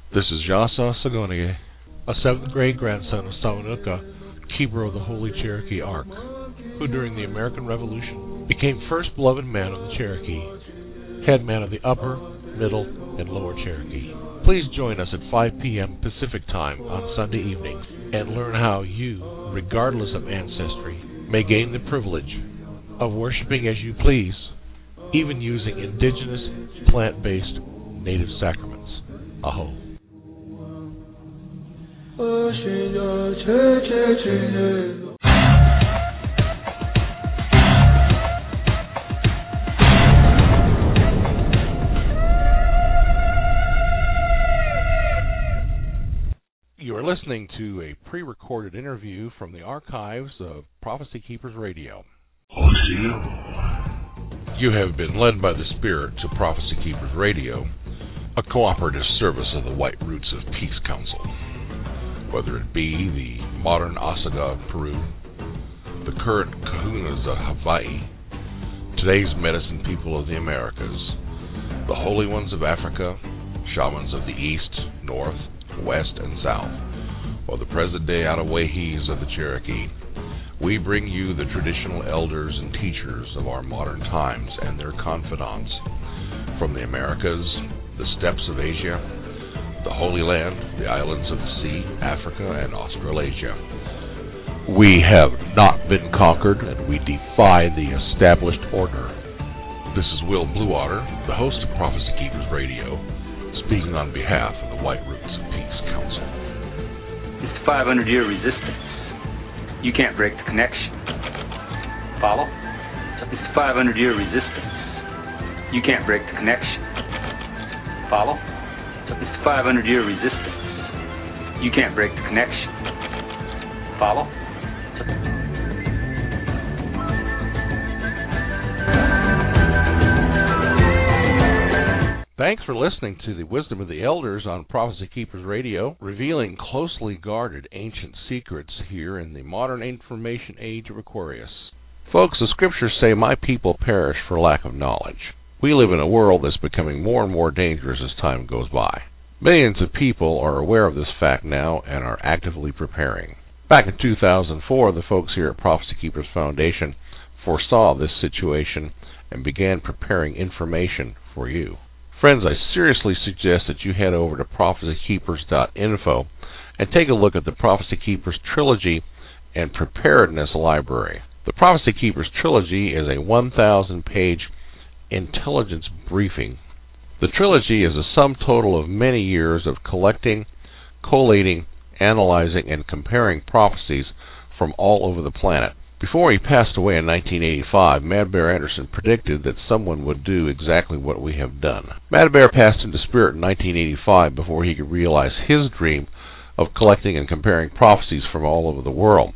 This is Yasa Sagonige, a 7th grade grandson of Sawanuka, keeper of the Holy Cherokee Ark, who during the American Revolution became first beloved man of the Cherokee, head man of the Upper, Middle, and Lower Cherokee. Please join us at 5 p.m. Pacific Time on Sunday evenings and learn how you, regardless of ancestry, may gain the privilege of worshiping as you please, even using indigenous, plant-based, native sacraments. Aho. You are listening to a pre-recorded interview from the archives of Prophecy Keepers Radio. You have been led by the Spirit to Prophecy Keepers Radio, a cooperative service of the White Roots of Peace Council. Whether it be the modern Osaga of Peru, the current Kahunas of Hawaii, today's medicine people of the Americas, the Holy Ones of Africa, shamans of the East, North, West, and South, or the present-day Outaouais of the Cherokee, we bring you the traditional elders and teachers of our modern times and their confidants from the Americas, the steppes of Asia, the Holy Land, the islands of the sea, Africa, and Australasia. We have not been conquered, and we defy the established order. This is Will Bluewater, the host of Prophecy Keepers Radio, speaking on behalf of the White Roots of Peace Council. It's the 500-year resistance. You can't break the connection. Follow? It's the 500-year resistance. You can't break the connection. Follow? It's the 500-year resistance. You can't break the connection. Follow? Thanks for listening to the Wisdom of the Elders on Prophecy Keepers Radio, revealing closely guarded ancient secrets here in the modern information age of Aquarius. Folks, the scriptures say, "My people perish for lack of knowledge." We live in a world that's becoming more and more dangerous as time goes by. Millions of people are aware of this fact now and are actively preparing. Back in 2004, the folks here at Prophecy Keepers Foundation foresaw this situation and began preparing information for you. Friends, I seriously suggest that you head over to prophecykeepers.info and take a look at the Prophecy Keepers Trilogy and Preparedness Library. The Prophecy Keepers Trilogy is a 1,000-page intelligence briefing. The trilogy is a sum total of many years of collecting, collating, analyzing, and comparing prophecies from all over the planet. Before he passed away in 1985, Mad Bear Anderson predicted that someone would do exactly what we have done. Mad Bear passed into spirit in 1985 before he could realize his dream of collecting and comparing prophecies from all over the world.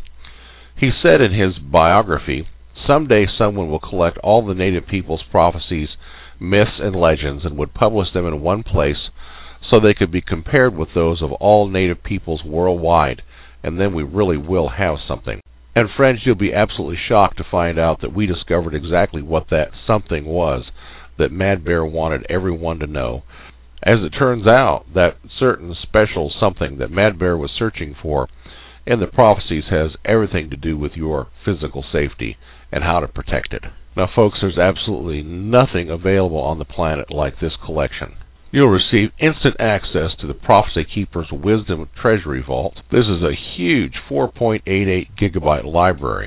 He said in his biography, "Someday someone will collect all the native people's prophecies, myths, and legends and would publish them in one place so they could be compared with those of all native peoples worldwide, and then we really will have something." And friends, you'll be absolutely shocked to find out that we discovered exactly what that something was that Mad Bear wanted everyone to know. As it turns out, that certain special something that Mad Bear was searching for in the prophecies has everything to do with your physical safety and how to protect it. Now folks, there's absolutely nothing available on the planet like this collection. You'll receive instant access to the Prophecy Keepers Wisdom Treasury Vault. This is a huge 4.88 gigabyte library,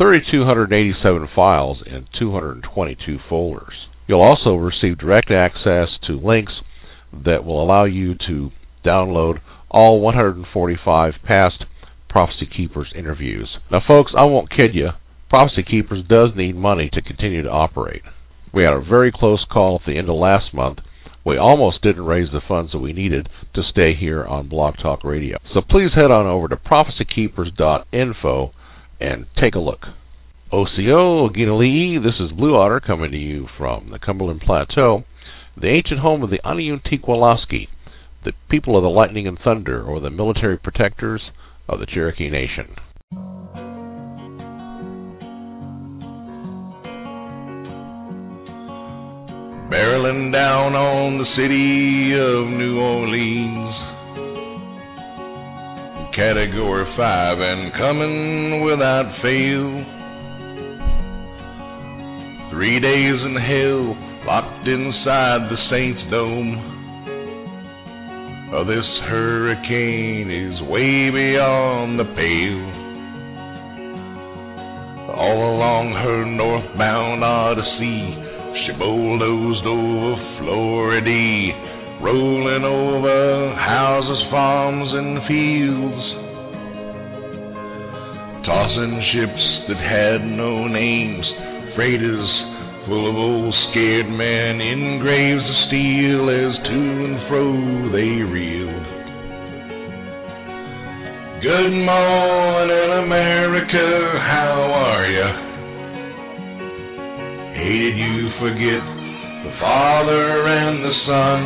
3,287 files in 222 folders. You'll also receive direct access to links that will allow you to download all 145 past Prophecy Keepers interviews. Now folks, I won't kid you, Prophecy Keepers does need money to continue to operate. We had a very close call at the end of last month. We almost didn't raise the funds that we needed to stay here on Blog Talk Radio. So please head on over to prophecykeepers.info and take a look. Osio Ginali'i, this is Bluewater coming to you from the Cumberland Plateau, the ancient home of the Aniuntiqualaski, the people of the lightning and thunder, or the military protectors of the Cherokee Nation. Barreling down on the city of New Orleans, Category 5 and coming without fail. 3 days in hell, locked inside the Saints' Dome. This hurricane is way beyond the pale. All along her northbound Odyssey, she bulldozed over Florida, rolling over houses, farms, and fields, tossing ships that had no names, freighters full of old scared men in graves of steel as to and fro they reeled. Good morning, America, how are ya? Hey, did you forget the Father and the Son?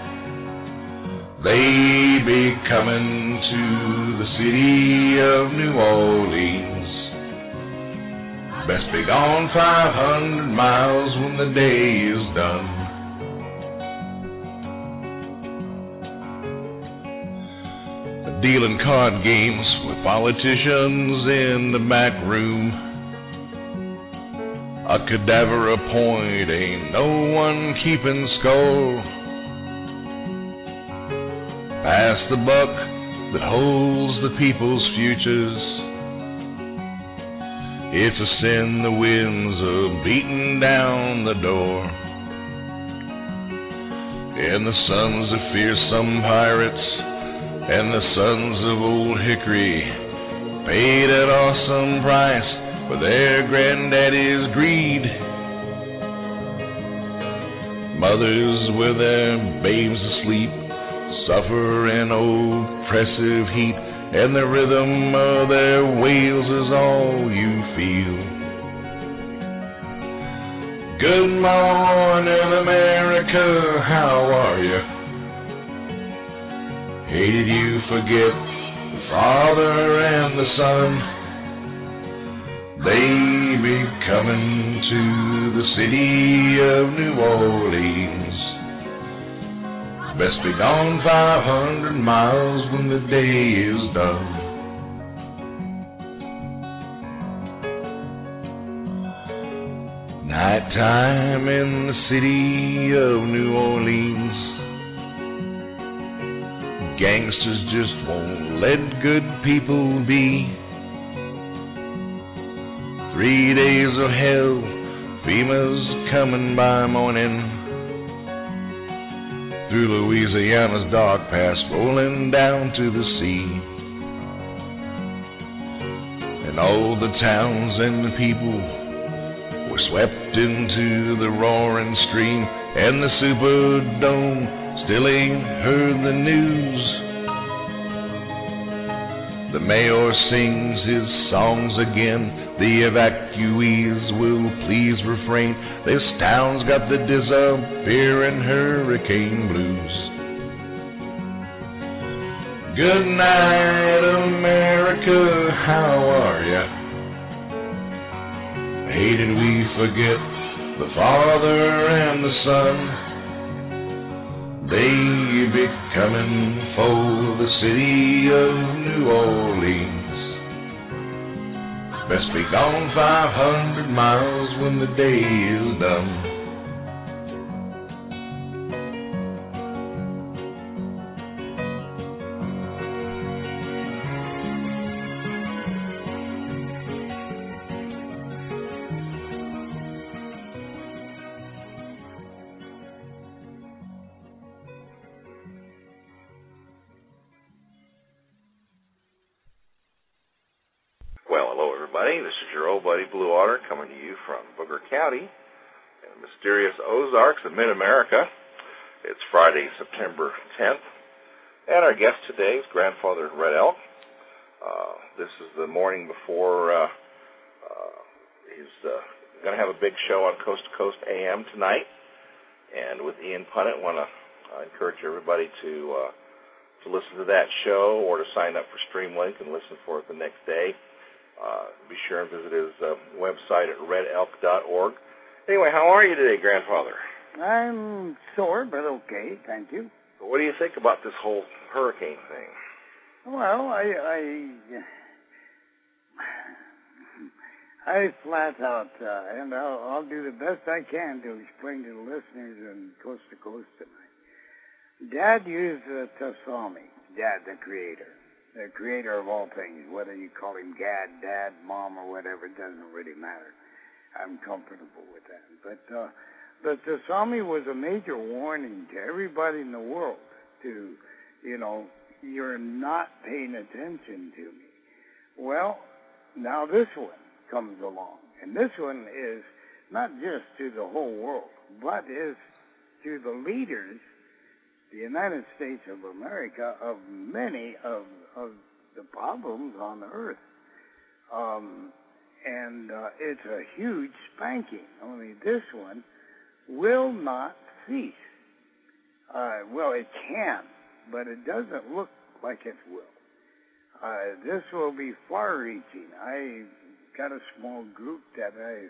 They be coming to the city of New Orleans. Best be gone 500 miles when the day is done. Dealing card games with politicians in the back room. A cadaver a point, ain't no one keeping score. Pass the buck that holds the people's futures. It's a sin the winds are beating down the door. And the sons of fearsome pirates and the sons of Old Hickory paid an awesome price for their granddaddy's greed. Mothers with their babes asleep suffer an oppressive heat, and the rhythm of their wails is all you feel. Good morning, America, how are you? Hey, did you forget the Father and the Son? They be coming to the city of New Orleans. Best be gone 500 miles when the day is done. Nighttime in the city of New Orleans. Gangsters just won't let good people be. 3 days of hell, FEMA's coming by morning. Through Louisiana's dark pass, rolling down to the sea. And all the towns and the people were swept into the roaring stream, and the Superdome still ain't heard the news. The mayor sings his songs again. The evacuees will please refrain. This town's got the disappearing hurricane blues. Good night, America, how are ya? Hey, did we forget the Father and the Son? They be coming for the city of New Orleans. Best be gone 500 miles when the day is done. Well, hello everybody. This is your old buddy Blue Otter coming to you from Booker County in the mysterious Ozarks of Mid-America. It's Friday, September 10th, and our guest today is Grandfather Red Elk. This is the morning before he's going to have a big show on Coast to Coast AM tonight, and with Ian Punnett, want to encourage everybody to listen to that show or to sign up for Streamlink and listen for it the next day. Be sure and visit his website at redelk.org. Anyway, how are you today, Grandfather? I'm sore, but okay, thank you. What do you think about this whole hurricane thing? Well, I flat out, and I'll do the best I can to explain to the listeners in Coast to Coast tonight. Dad used Tasami, Dad, the creator of all things, whether you call him Gad, Dad, Mom, or whatever, it doesn't really matter. I'm comfortable with that. But Tasami was a major warning to everybody in the world to, you're not paying attention to me. Well, now this one comes along. And this one is not just to the whole world, but is to the leaders, the United States of America, of many of the problems on earth. And it's a huge spanking. Only this one will not cease. Well, it can, but it doesn't look like it will. This will be far-reaching. I got a small group that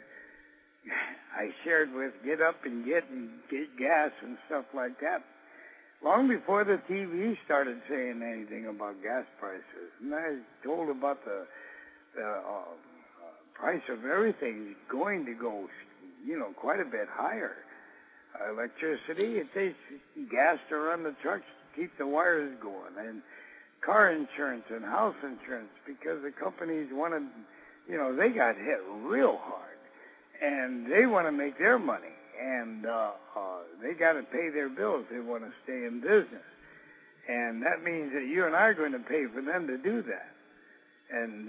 I shared with, get up and get gas and stuff like that, long before the TV started saying anything about gas prices. And I told about the price of everything is going to go, quite a bit higher. Electricity, it takes gas to run the trucks to keep the wires going, and car insurance and house insurance, because the companies wanted, they got hit real hard, and they want to make their money, and they got to pay their bills. They want to stay in business, and that means that you and I are going to pay for them to do that. And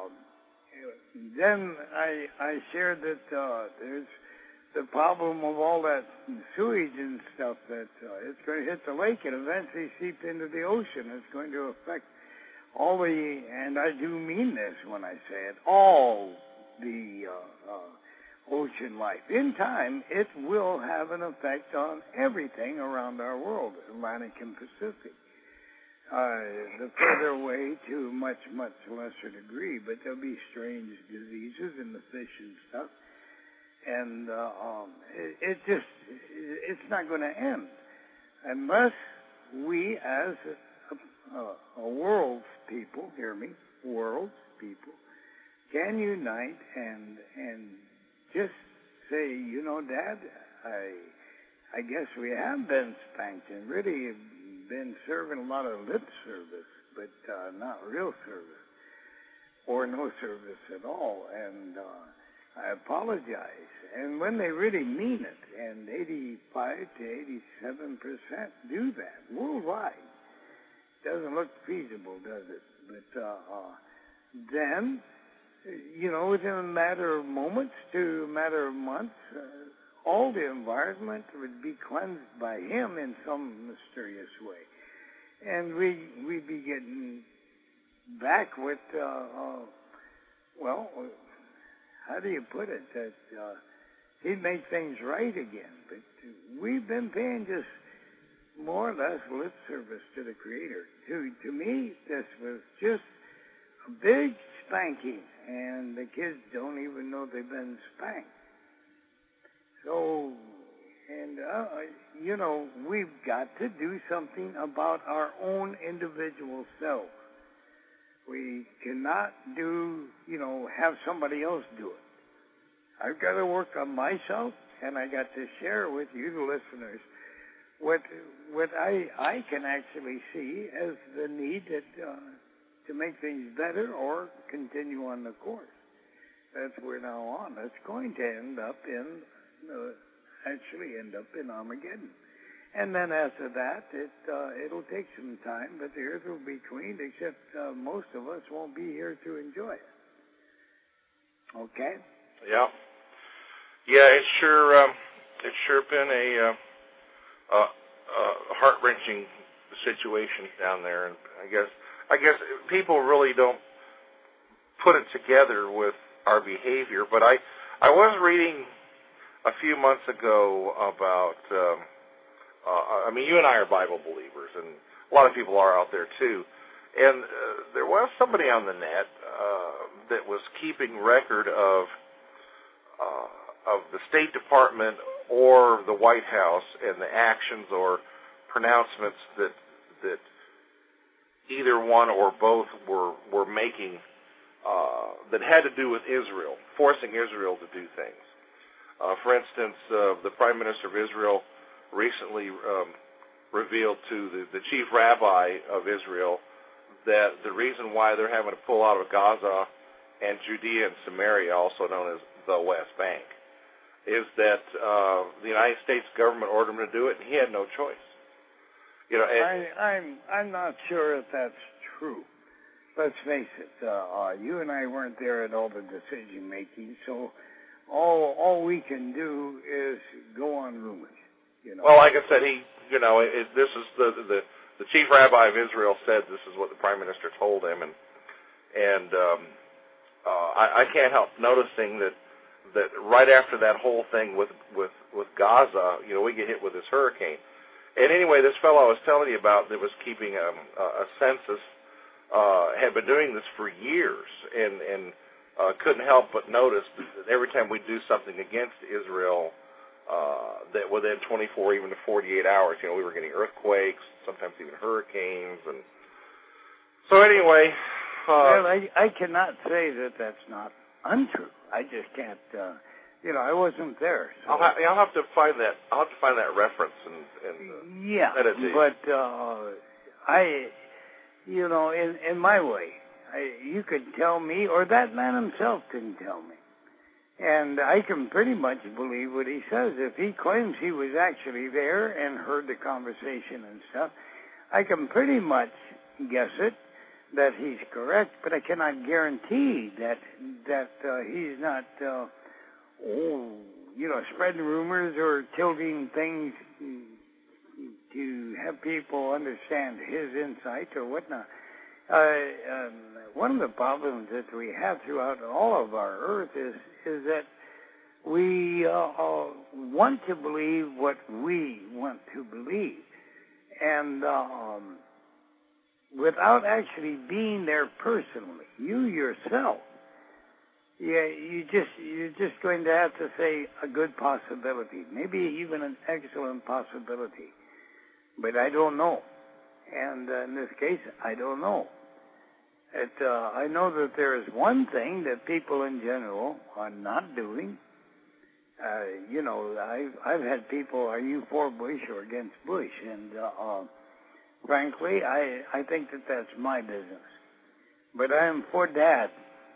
then I shared that there's the problem of all that sewage and stuff, that it's going to hit the lake and eventually seep into the ocean. It's going to affect all the, and I do mean this when I say it, all the ocean life. In time, it will have an effect on everything around our world, Atlantic and Pacific. The further away to much, much lesser degree, but there'll be strange diseases in the fish and stuff. And it's not going to end unless we as a world's people, hear me, world's people, can unite and just say, Dad, I guess we have been spanked and really been serving a lot of lip service, but not real service, or no service at all. And I apologize. And when they really mean it, and 85 to 87% do that worldwide, doesn't look feasible, does it? But then, within a matter of moments to a matter of months, all the environment would be cleansed by him in some mysterious way. And we'd be getting back with, how do you put it? That he'd make things right again. But we've been paying just more or less lip service to the Creator. To me, this was just a big spanking, and the kids don't even know they've been spanked. So, and we've got to do something about our own individual self. We cannot have somebody else do it. I've got to work on myself, and I got to share with you, the listeners, what I can actually see as the need to make things better or continue on the course that we're now on. It's going to end up in Armageddon. And then after that, it'll take some time, but the earth will be cleaned, except most of us won't be here to enjoy it. Okay? Yeah. Yeah, it's sure been a heart-wrenching situation down there. And I guess people really don't put it together with our behavior. But I was reading a few months ago about, you and I are Bible believers, and a lot of people are out there too. And there was somebody on the net that was keeping record of the State Department or the White House and the actions or pronouncements that either one or both were making that had to do with Israel, forcing Israel to do things. For instance, the Prime Minister of Israel recently revealed to the chief rabbi of Israel that the reason why they're having to pull out of Gaza and Judea and Samaria, also known as the West Bank, is that the United States government ordered him to do it, and he had no choice. You know, I'm not sure if that's true. Let's face it, you and I weren't there at all the decision making, so all we can do is go on rumors. You know. Well, like I said, this is the chief rabbi of Israel said this is what the prime minister told him, and I can't help noticing that right after that whole thing with Gaza, we get hit with this hurricane. And anyway, this fellow I was telling you about that was keeping a census had been doing this for years, and couldn't help but notice that every time we do something against Israel, that within 24, even to 48 hours, we were getting earthquakes, sometimes even hurricanes, and so anyway. Well, I cannot say that that's not untrue. I just can't. I wasn't there. So. I'll have to find that. I'll have to find that reference and yeah. But in my way, you could tell me, or that man himself can tell me. And I can pretty much believe what he says. If he claims he was actually there and heard the conversation and stuff, I can pretty much guess it that he's correct, but I cannot guarantee that he's not, spreading rumors or tilting things to have people understand his insight or whatnot. One of the problems that we have throughout all of our earth is that we want to believe what we want to believe, and without actually being there personally, you yourself, you're just going to have to say a good possibility, maybe even an excellent possibility, but I don't know, and in this case, I don't know. I know that there is one thing that people in general are not doing. I've had people, are you for Bush or against Bush? And frankly, I think that that's my business. But I am for that,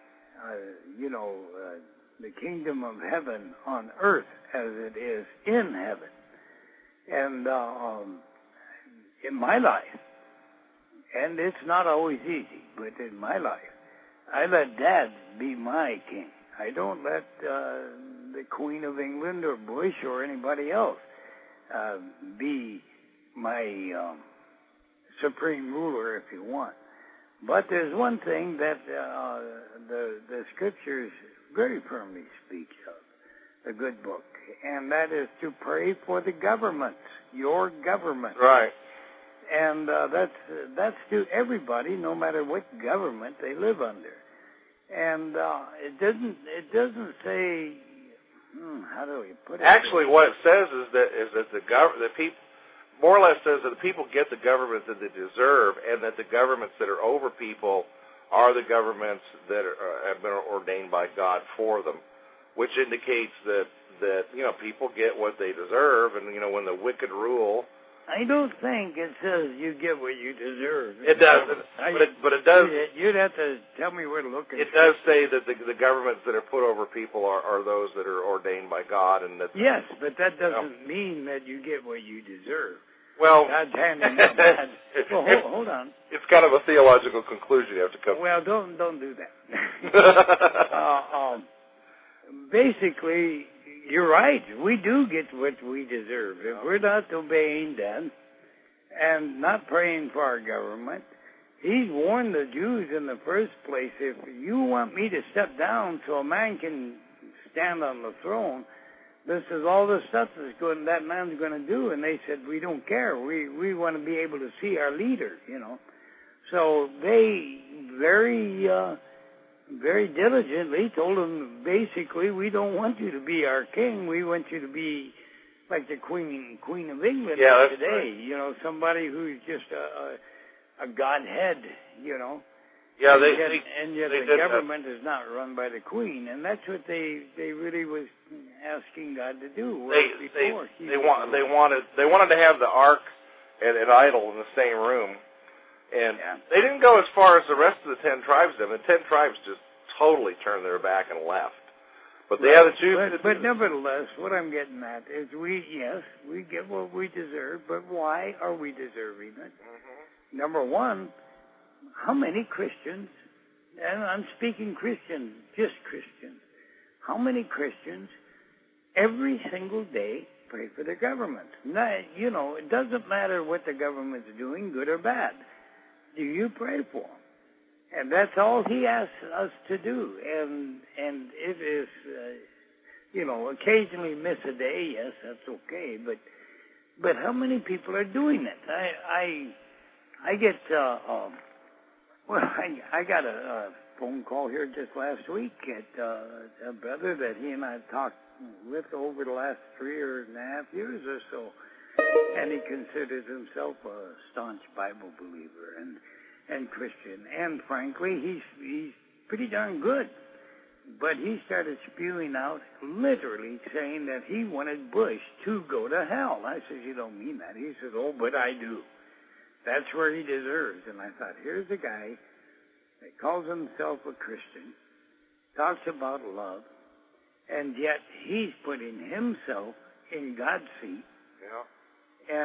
the kingdom of heaven on earth as it is in heaven. And in my life, and it's not always easy, but in my life, I let Dad be my king. I don't let the Queen of England or Bush or anybody else be my supreme ruler, if you want. But there's one thing that the Scriptures very firmly speak of, the good book, and that is to pray for the governments, your government. Right. And that's to everybody, no matter what government they live under. And it doesn't say. How do we put it? Actually, what it says is that the people, more or less, says that the people get the government that they deserve, and that the governments that are over people are the governments that have been ordained by God for them, which indicates that people get what they deserve, and when the wicked rule. I don't think it says you get what you deserve. It doesn't, but it does. You'd have to tell me where to look. It does say that the governments that are put over people are those that are ordained by God, and that. Yes, but that doesn't mean that you get what you deserve. Well, God's handing you that. Well, hold on. It's kind of a theological conclusion you have to come. Well, don't do that. Basically. You're right. We do get what we deserve. If we're not obeying then and not praying for our government, he's warned the Jews in the first place, if you want me to step down so a man can stand on the throne, this is all the stuff that man's going to do. And they said, we don't care. We want to be able to see our leader, So they very diligently told him, basically, we don't want you to be our king. We want you to be like the Queen of England today. Right. Somebody who's just a godhead, you know. Yeah, and yet they the government is not run by the Queen, and that's what they really was asking God to do. They wanted to have the ark and an idol in the same room, and they didn't go as far as the rest of the 10 tribes did. The 10 tribes just totally turned their back and left. But they have the Jews. But nevertheless, what I'm getting at is we get what we deserve, but why are we deserving it? Mm-hmm. Number one, how many Christians, and I'm speaking Christian, just Christians, how many Christians every single day pray for the government? Now, you know, it doesn't matter what the government's doing, good or bad. Do you pray for them? And that's all he asks us to do. And it is, you know, occasionally miss a day, yes, that's okay. But how many people are doing it? I get, I got a phone call here just last week at a brother that he and I talked with over the last 3.5 years or so. And he considers himself a staunch Bible believer and Christian, and frankly, he's pretty darn good. But he started spewing out, literally saying that he wanted Bush to go to hell. I said, you don't mean that. He said, oh, but I do. That's where he deserves. And I thought, here's a guy that calls himself a Christian, talks about love, and yet he's putting himself in God's seat. Yeah.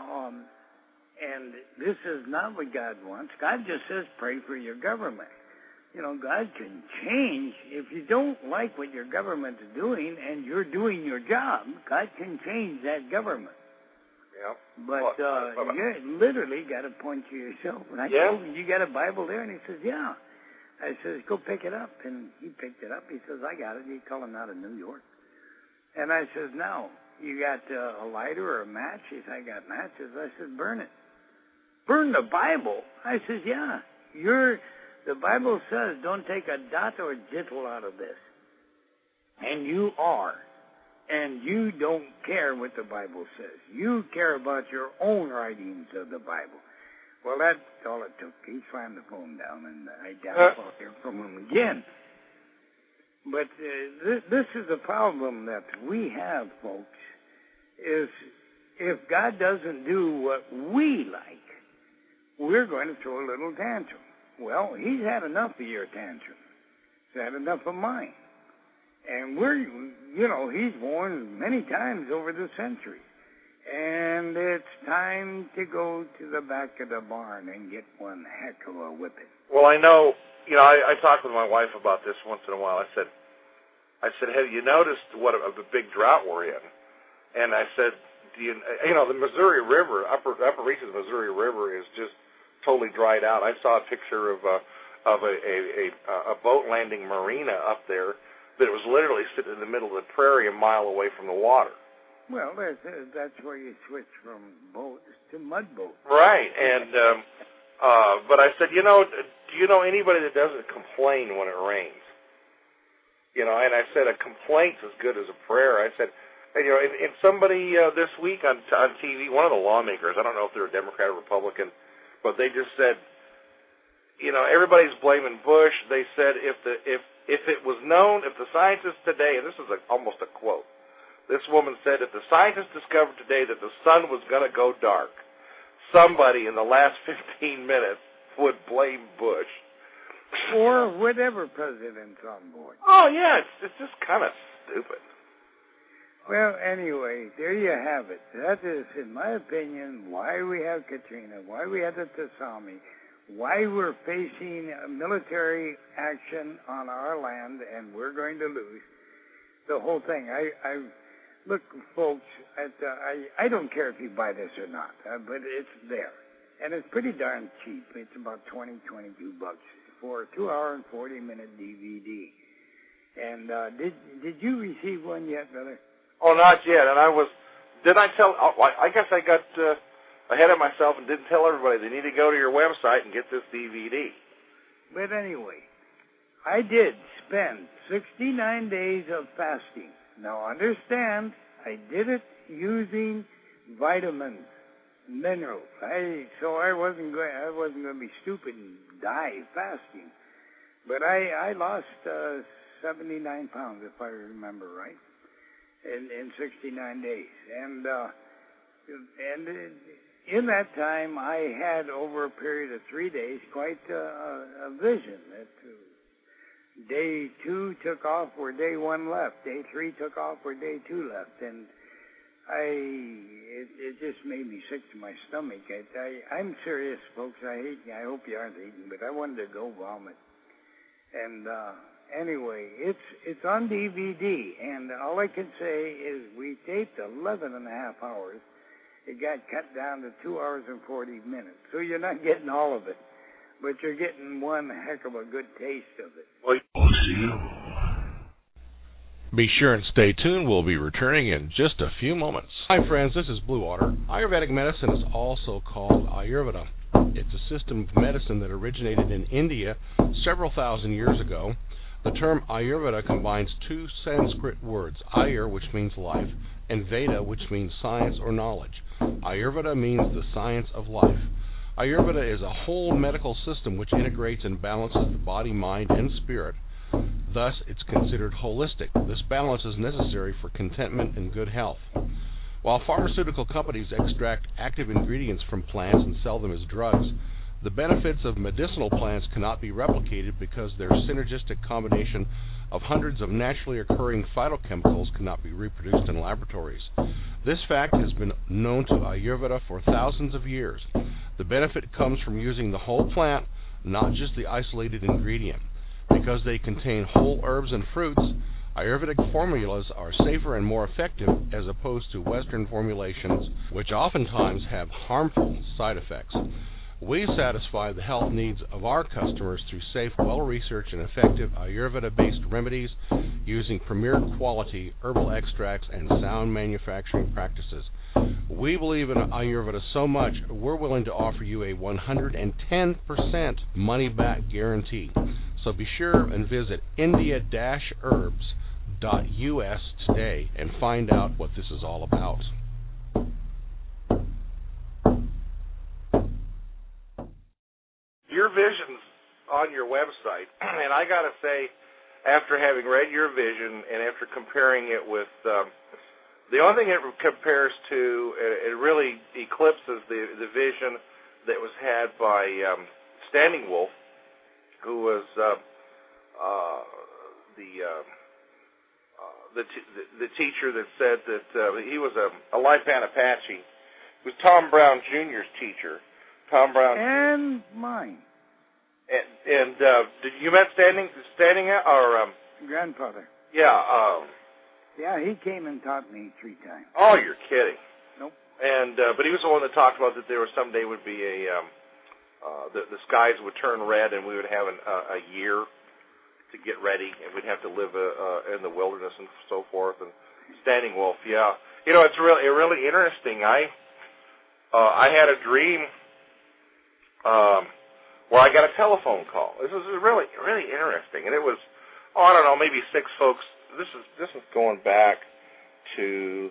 And this is not what God wants. God just says, pray for your government. You know, God can change. If you don't like what your government's doing and you're doing your job, God can change that government. Yeah. But you literally got to point to yourself. And I told him, you got a Bible there? And he says, yeah. I says, go pick it up. And he picked it up. He says, I got it. He's calling out of New York. And I says, now, you got a lighter or a match? He said, I got matches. I said, burn it. Burn the Bible? I says, yeah. The Bible says don't take a dot or a jittle out of this. And you are. And you don't care what the Bible says. You care about your own writings of the Bible. Well, that's all it took. He slammed the phone down, and I doubt I'll hear from him again. But this is the problem that we have, folks, is if God doesn't do what we like, we're going to throw a little tantrum. Well, he's had enough of your tantrum. He's had enough of mine. And he's warned many times over the centuries. And it's time to go to the back of the barn and get one heck of a whipping. Well, I know, I talk with my wife about this once in a while. I said, have you noticed what a big drought we're in? And I said, the Missouri River, upper reaches of the Missouri River is just totally dried out. I saw a picture of a boat landing marina up there that was literally sitting in the middle of the prairie a mile away from the water. Well, that's where you switch from boats to mud boats. Right, and but I said, do you know anybody that doesn't complain when it rains? And I said a complaint's as good as a prayer. I said, and somebody this week on TV, one of the lawmakers, I don't know if they're a Democrat or Republican, but they just said, everybody's blaming Bush. They said if it was known, if the scientists today, and this is almost a quote, this woman said, if the scientists discovered today that the sun was going to go dark, somebody in the last 15 minutes would blame Bush. Or whatever president's on board. Oh, yeah, it's just kind of stupid. Well, anyway, there you have it. That is, in my opinion, why we have Katrina, why we had the tsunami, why we're facing a military action on our land and we're going to lose. The whole thing. Look, folks, I don't care if you buy this or not, but it's there. And it's pretty darn cheap. It's about $22 for a 2-hour and 40-minute DVD. And did you receive one yet, brother? Oh, not yet. And I guess I got ahead of myself and didn't tell everybody they need to go to your website and get this DVD. But anyway, I did spend 69 days of fasting. Now, understand, I did it using vitamins. minerals. So I wasn't going to be stupid and die fasting. But I lost 79 pounds, if I remember right, in 69 days. And in that time, I had, over a period of 3 days, quite a vision. That day 2 took off where day 1 left. Day 3 took off where day 2 left. And it just made me sick to my stomach. I'm serious, folks. I hope you aren't eating, but I wanted to go vomit. And anyway, it's on DVD, and all I can say is we taped 11 and a half hours. It got cut down to 2 hours and 40 minutes. So you're not getting all of it, but you're getting one heck of a good taste of it. Well, Be sure and stay tuned. We'll be returning in just a few moments. Hi, friends. This is Blue Water. Ayurvedic medicine is also called Ayurveda. It's a system of medicine that originated in India several thousand years ago. The term Ayurveda combines two Sanskrit words, Ayur, which means life, and Veda, which means science or knowledge. Ayurveda means the science of life. Ayurveda is a whole medical system which integrates and balances the body, mind, and spirit. Thus, it's considered holistic. This balance is necessary for contentment and good health. While pharmaceutical companies extract active ingredients from plants and sell them as drugs, the benefits of medicinal plants cannot be replicated because their synergistic combination of hundreds of naturally occurring phytochemicals cannot be reproduced in laboratories. This fact has been known to Ayurveda for thousands of years. The benefit comes from using the whole plant, not just the isolated ingredient. Because they contain whole herbs and fruits, Ayurvedic formulas are safer and more effective as opposed to Western formulations, which oftentimes have harmful side effects. We satisfy the health needs of our customers through safe, well-researched, and effective Ayurveda-based remedies using premier quality herbal extracts and sound manufacturing practices. We believe in Ayurveda so much, we're willing to offer you a 110% money-back guarantee. So be sure and visit india-herbs.us today and find out what this is all about. Your vision's on your website, and I got to say, after having read your vision and after comparing it with the only thing it compares to, it really eclipses the vision that was had by Standing Wolf, who was the teacher that said that he was a Lipan Apache. It was Tom Brown Jr.'s teacher. Tom Brown and mine. And did you met Standing or grandfather? Yeah. Yeah, he came and taught me 3 times. Oh, you're kidding. Nope. And but he was the one that talked about that there was someday would be a the skies would turn red and we would have a year to get ready and we'd have to live in the wilderness and so forth. And Standing Wolf, yeah, you know, it's really interesting. I had a dream where I got a telephone call. This was really interesting, and it was I don't know, maybe 6 folks. This is going back to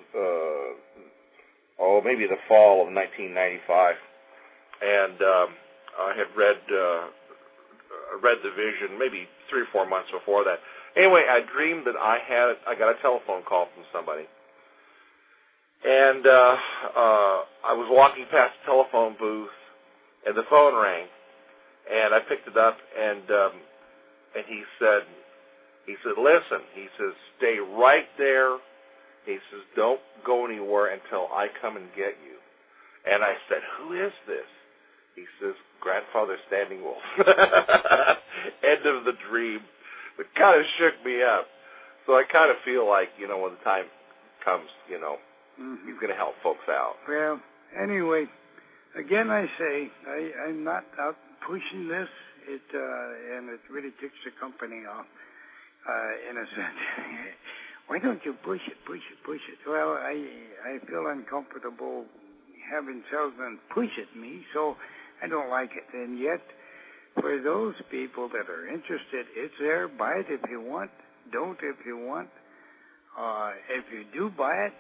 maybe the fall of 1995, and I had read the vision maybe 3 or 4 months before that. Anyway, I dreamed that I got a telephone call from somebody, and I was walking past the telephone booth, and the phone rang, and I picked it up, and he said, listen, he says, stay right there. He says, don't go anywhere until I come and get you. And I said, who is this? He says, Grandfather Standing Wolf. End of the dream. It kind of shook me up. So I kind of feel like, you know, when the time comes, you know, he's going to help folks out. Well, anyway, again I say, I'm not out pushing this, and it really ticks the company off, in a sense. Why don't you push it? Well, I feel uncomfortable having salesmen push at me, so I don't like it. And yet, for those people that are interested, it's there. Buy it if you want. Don't if you want. If you do buy it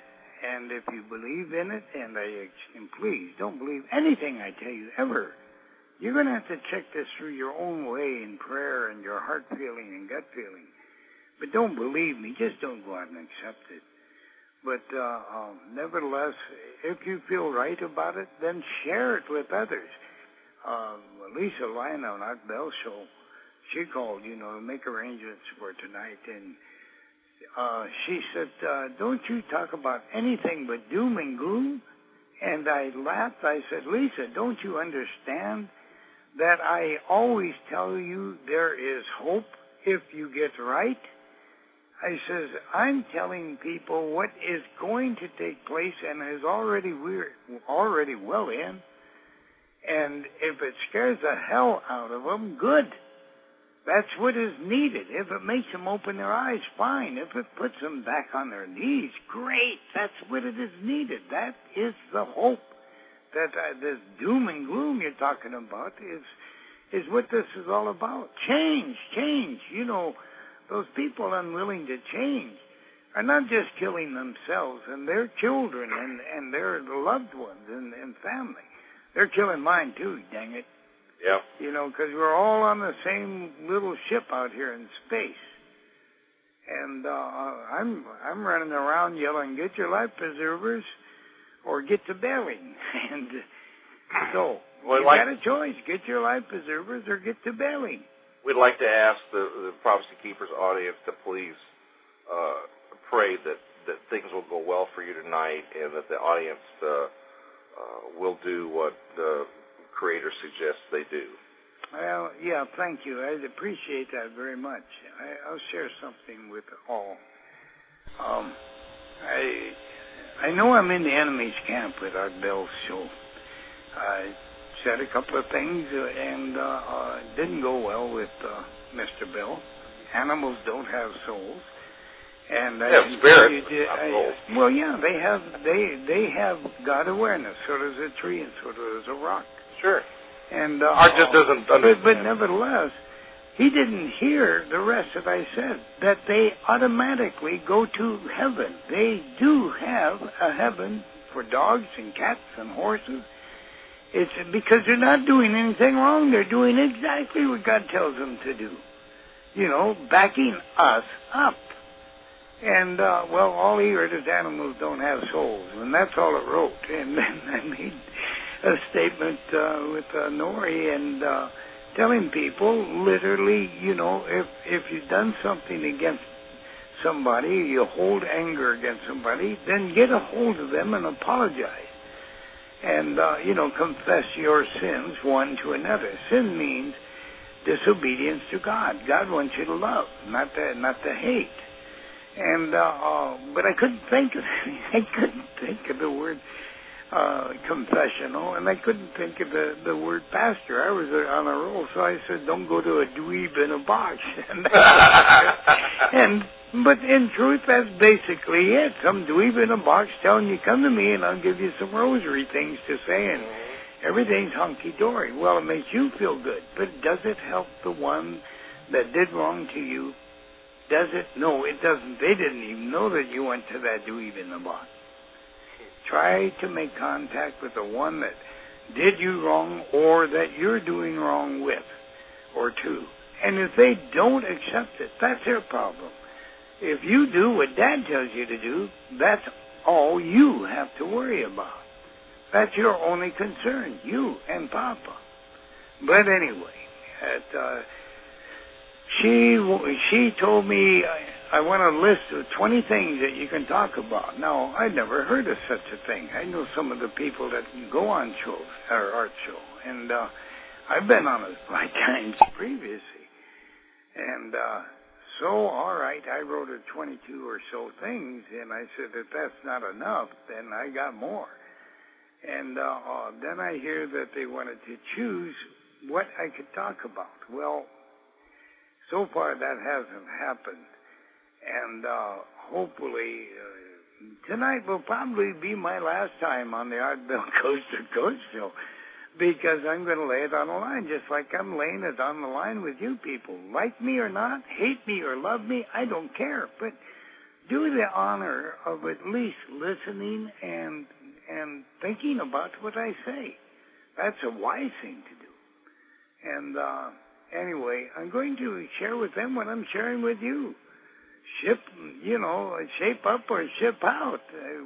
And if you believe in it, and please don't believe anything I tell you ever. You're going to have to check this through your own way in prayer and your heart feeling and gut feeling. But don't believe me. Just don't go out and accept it. But nevertheless, if you feel right about it, then share it with others. Lisa Lyon on Art Bell Show, she called, to make arrangements for tonight. And she said, don't you talk about anything but doom and gloom? And I laughed. I said, Lisa, don't you understand that I always tell you there is hope if you get right? I says, I'm telling people what is going to take place and is already well in. And if it scares the hell out of them, good. That's what is needed. If it makes them open their eyes, fine. If it puts them back on their knees, great. That's what it is needed. That is the hope. That this doom and gloom you're talking about is what this is all about. Change. Those people unwilling to change are not just killing themselves and their children and their loved ones and family. They're killing mine too, dang it. Yeah. Because we're all on the same little ship out here in space. And I'm running around yelling, get your life preservers or get to bailing. And so you got a choice. Get your life preservers or get to bailing. We'd like to ask the Prophecy Keepers audience to please pray that things will go well for you tonight and that the audience will do what the Creator suggests they do. Well, yeah, thank you. I appreciate that very much. I'll share something with all. I know I'm in the enemy's camp with Art Bell's show. I said a couple of things and it didn't go well with Mr. Bell. Animals don't have souls. And they have spirits. Well, yeah, they have God awareness. So does a tree, and so does a rock. Sure. And Art just doesn't understand. But nevertheless, he didn't hear the rest that I said. That they automatically go to heaven. They do have a heaven for dogs and cats and horses. It's because they're not doing anything wrong. They're doing exactly what God tells them to do. Backing us up. And, all he heard is animals don't have souls, and that's all it wrote. And then I made a statement with Nori and telling people, literally, if you've done something against somebody, you hold anger against somebody, then get a hold of them and apologize. And, confess your sins one to another. Sin means disobedience to God. God wants you to love, not to hate. And but I couldn't think of the word confessional, and I couldn't think of the word pastor. I was on a roll, so I said, "Don't go to a dweeb in a box." But in truth, that's basically it. Some dweeb in a box telling you, "Come to me, and I'll give you some rosary things to say," and everything's hunky dory. Well, it makes you feel good, but does it help the one that did wrong to you? Does it? No, it doesn't. They didn't even know that you went to that dweeb in the box. Try to make contact with the one that did you wrong or that you're doing wrong with or to. And if they don't accept it, that's their problem. If you do what Dad tells you to do, that's all you have to worry about. That's your only concern, you and Papa. But anyway, she told me I want a list of 20 things that you can talk about. Now, I'd never heard of such a thing. I know some of the people that go on shows, or art show, and I've been on it 5 times previously. And so, all right, I wrote her 22 or so things, and I said, if that's not enough, then I got more. And then I hear that they wanted to choose what I could talk about. Well, so far that hasn't happened. And hopefully tonight will probably be my last time on the Art Bell Coast to Coast show, because I'm going to lay it on the line just like I'm laying it on the line with you people. Like me or not, hate me or love me, I don't care. But do the honor of at least listening and thinking about what I say. That's a wise thing to do. And anyway, I'm going to share with them what I'm sharing with you. Shape up or ship out.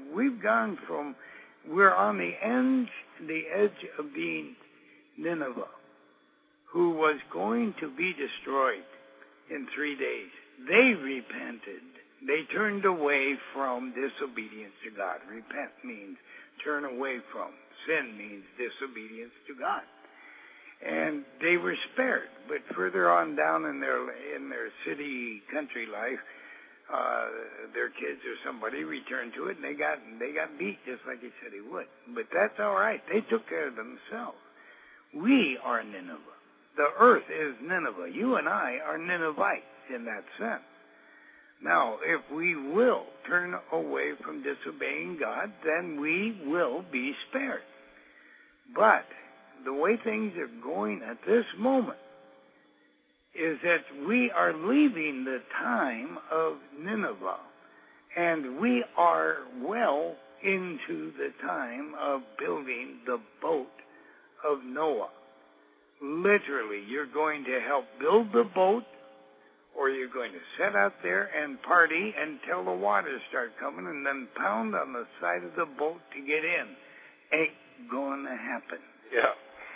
We're on the edge of being Nineveh, who was going to be destroyed in 3 days. They repented. They turned away from disobedience to God. Repent means turn away from. Sin means disobedience to God. And they were spared. But further on down in their city country life, their kids or somebody returned to it, and they got beat just like he said he would. But that's all right. They took care of themselves. We are Nineveh. The earth is Nineveh. You and I are Ninevites in that sense. Now, if we will turn away from disobeying God, then we will be spared. But the way things are going at this moment is that we are leaving the time of Nineveh, and we are well into the time of building the boat of Noah. Literally, you're going to help build the boat, or you're going to sit out there and party until the waters start coming and then pound on the side of the boat to get in. Ain't going to happen. Yeah.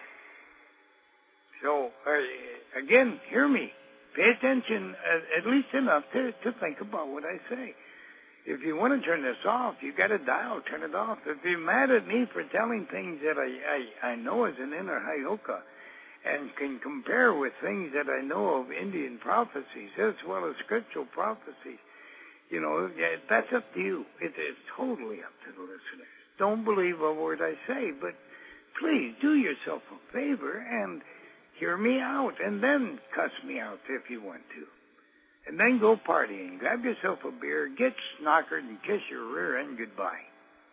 So, again, hear me. Pay attention at least enough to think about what I say. If you want to turn this off, you got a dial, turn it off. If you're mad at me for telling things that I know as an inner Hayoka and can compare with things that I know of Indian prophecies as well as scriptural prophecies, that's up to you. It's totally up to the listeners. Don't believe a word I say, but please do yourself a favor and hear me out, and then cuss me out if you want to. And then go partying. Grab yourself a beer, get snockered, and kiss your rear end goodbye.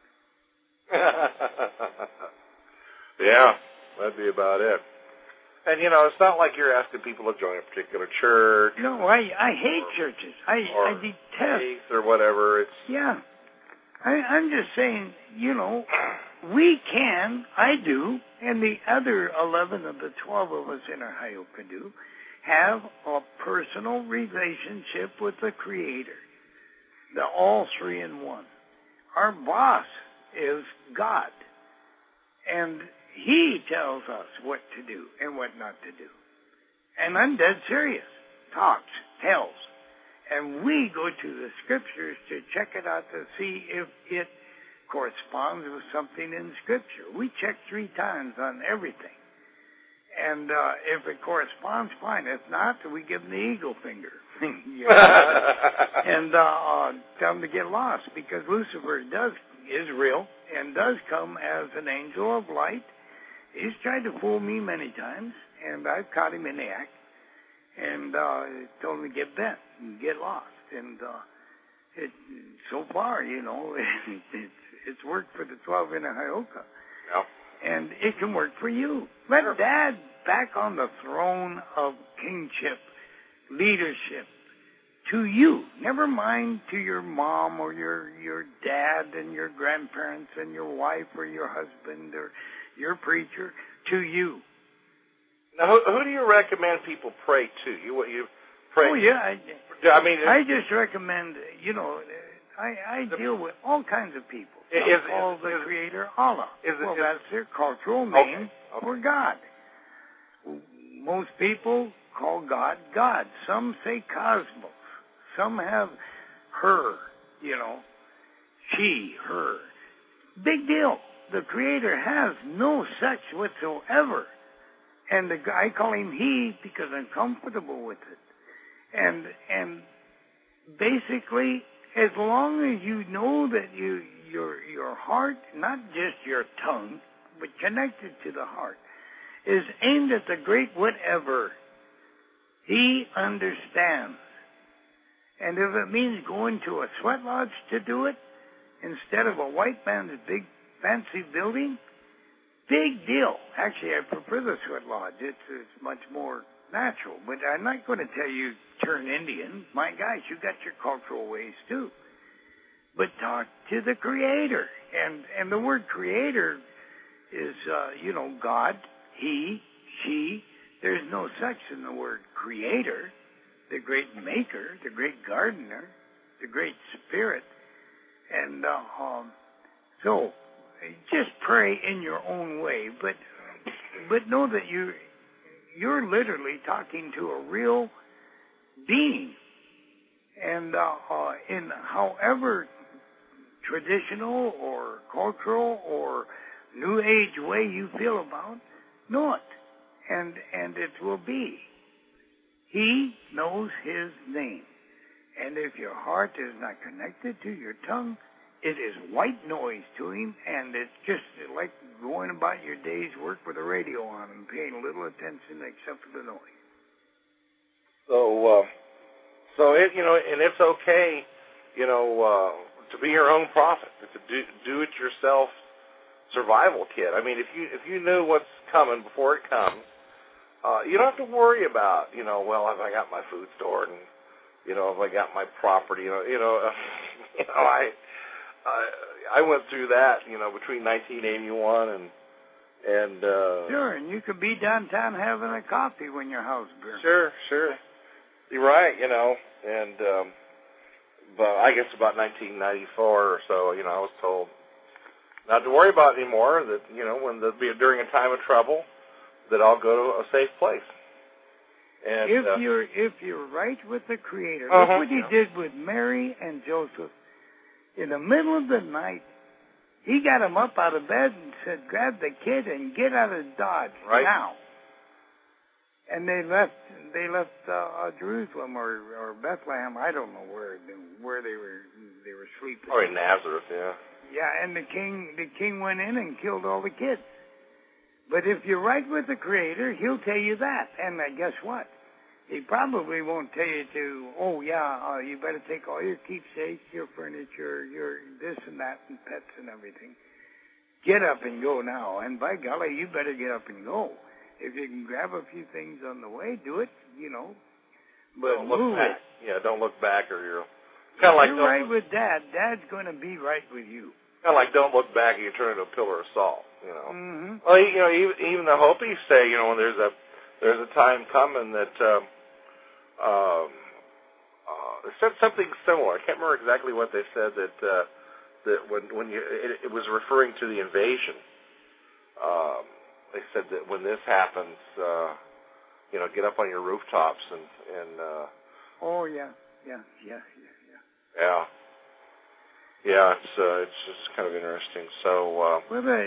Yeah, that'd be about it. And, it's not like you're asking people to join a particular church. No, I hate churches. I detest. Faith or whatever. Yeah. I'm just saying, we can, I do, and the other 11 of the 12 of us in our Hayoka do, have a personal relationship with the Creator, the all three in one. Our boss is God, and He tells us what to do and what not to do. And I'm dead serious. Talks, tells. And we go to the Scriptures to check it out to see if it corresponds with something in Scripture. We check 3 times on everything. And if it corresponds, fine. If not, we give them the eagle finger. And tell them to get lost, because Lucifer is real and does come as an angel of light. He's tried to fool me many times, and I've caught him in the act and told him to get bent and get lost. And so far, it's worked for the 12 in a Hayoka. Yeah. And it can work for you. Let Dad back on the throne of kingship, leadership, to you. Never mind to your mom or your dad and your grandparents and your wife or your husband or your preacher, to you. Now, who do you recommend people pray to? You pray? Oh, yeah. I just recommend, I deal with all kinds of people. Call the Creator Allah. That's their cultural name for God. Most people call God God. Some say cosmos. Some have her, she, her. Big deal. The Creator has no sex whatsoever. And I call him he because I'm comfortable with it. And basically, as long as you know that your heart, not just your tongue, but connected to the heart, is aimed at the great whatever, he understands. And if it means going to a sweat lodge to do it, instead of a white man's big fancy building, big deal. Actually, I prefer the sweat lodge. It's much more natural. But I'm not going to tell you turn Indian. My gosh, you got your cultural ways too. but talk to the Creator. And the word Creator is, God, He, she. There's no sex in the word Creator, the great Maker, the great Gardener, the great Spirit. And so just pray in your own way, but know that you're literally talking to a real being. And in however traditional or cultural or New Age way you feel about, know it, and it will be. He knows His name. And if your heart is not connected to your tongue, it is white noise to Him, and it's just like going about your day's work with the radio on and paying little attention except for the noise. So it, and it's okay, to be your own prophet. It's a do-it-yourself survival kit. I mean, if you knew what's coming before it comes, you don't have to worry about, have I got my food stored and, have I got my property, I went through that, between 1981 and sure, and you could be downtown having a coffee when your house burns. Sure. You're right, and but I guess about 1994 or so, I was told not to worry about it anymore, that, when there'll be during a time of trouble, that I'll go to a safe place. And if you're right with the Creator, look what He did with Mary and Joseph. In the middle of the night, He got them up out of bed and said, grab the kid and get out of Dodge now. And they left Jerusalem or Bethlehem. I don't know where they were sleeping. Or in Nazareth, yeah. Yeah, and the king went in and killed all the kids. But if you're right with the Creator, He'll tell you that. And guess what? He probably won't tell you you better take all your keepsakes, your furniture, your this and that, and pets and everything. Get up and go now. And by golly, you better get up and go. If you can grab a few things on the way, do it, But don't look back. Yeah, don't look back, or you're kind of like you're right with Dad. Dad's going to be right with you. Kind of like don't look back and you turn into a pillar of salt. Mm-hmm. Well, even the Hopis say, when there's a time coming that said something similar. I can't remember exactly what they said. That when it was referring to the invasion. They said that when this happens, get up on your rooftops and. Oh yeah. Yeah, it's just kind of interesting. So.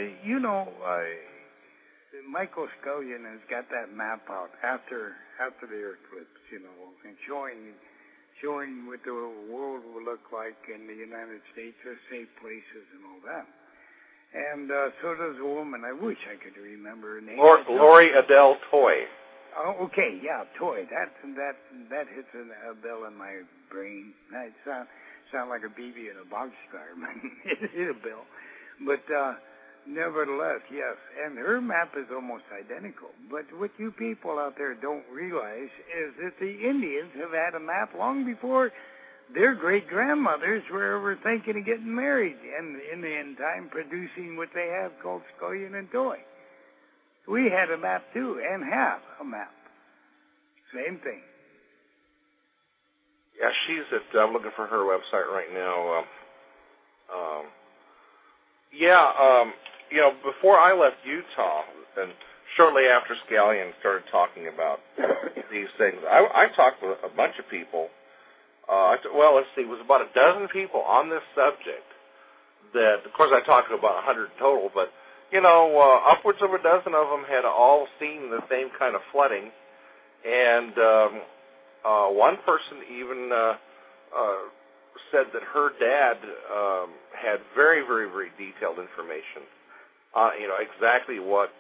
Michael Scullion has got that map out after the eclipse, and showing what the world will look like in the United States, or safe places and all that. And so does a woman. I wish I could remember her name. Lori Adele Toy. Oh, okay, yeah, Toy. That hits a bell in my brain. It sound like a baby in a boxcar. It hit a bell. But nevertheless, yes. And her map is almost identical. But what you people out there don't realize is that the Indians have had a map long before their great-grandmothers were ever thinking of getting married, and in the end time producing what they have called Scullion and Toy. We had a map too, and have a map. Same thing. Yeah, I'm looking for her website right now. Before I left Utah, and shortly after Scullion started talking about these things, I talked with a bunch of people. Let's see, it was about a dozen people on this subject that, of course, I talked to about 100 total, but, upwards of a dozen of them had all seen the same kind of flooding, and one person even said that her dad had very, very, very detailed information, exactly what,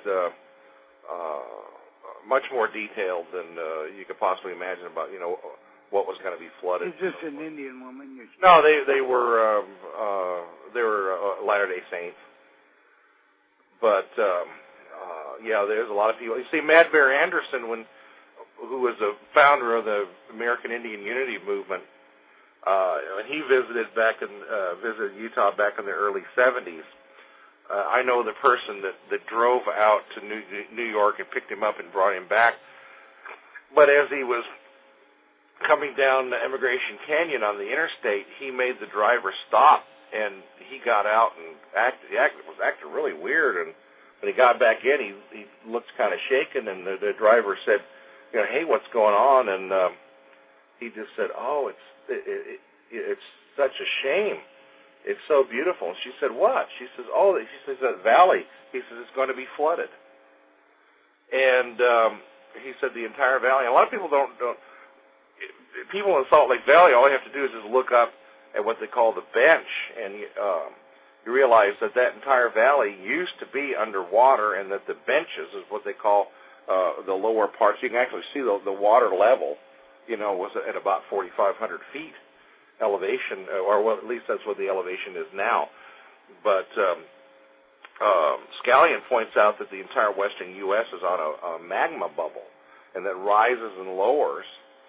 much more detailed than you could possibly imagine about, what was going to be flooded. Is this an Indian woman? No, they were Latter-day Saints. But there's a lot of people. You see, Mad Bear Anderson, who was the founder of the American Indian Unity Movement, when he visited visited Utah back in the early 70s, I know the person that drove out to New York and picked him up and brought him back. But as he was coming down Emigration Canyon on the interstate, he made the driver stop, and he got out and was acting really weird. And when he got back in, he looked kind of shaken, and the driver said, hey, what's going on? And he just said, oh, it's such a shame. It's so beautiful. And she said, what? She says, that valley. He says, it's going to be flooded. And he said the entire valley. A lot of people don't. People in Salt Lake Valley, all you have to do is just look up at what they call the bench, and you realize that entire valley used to be underwater, and that the benches is what they call the lower parts. You can actually see the water level, was at about 4,500 feet elevation, or well, at least that's what the elevation is now. But Scallion points out that the entire western U.S. is on a magma bubble, and that rises and lowers.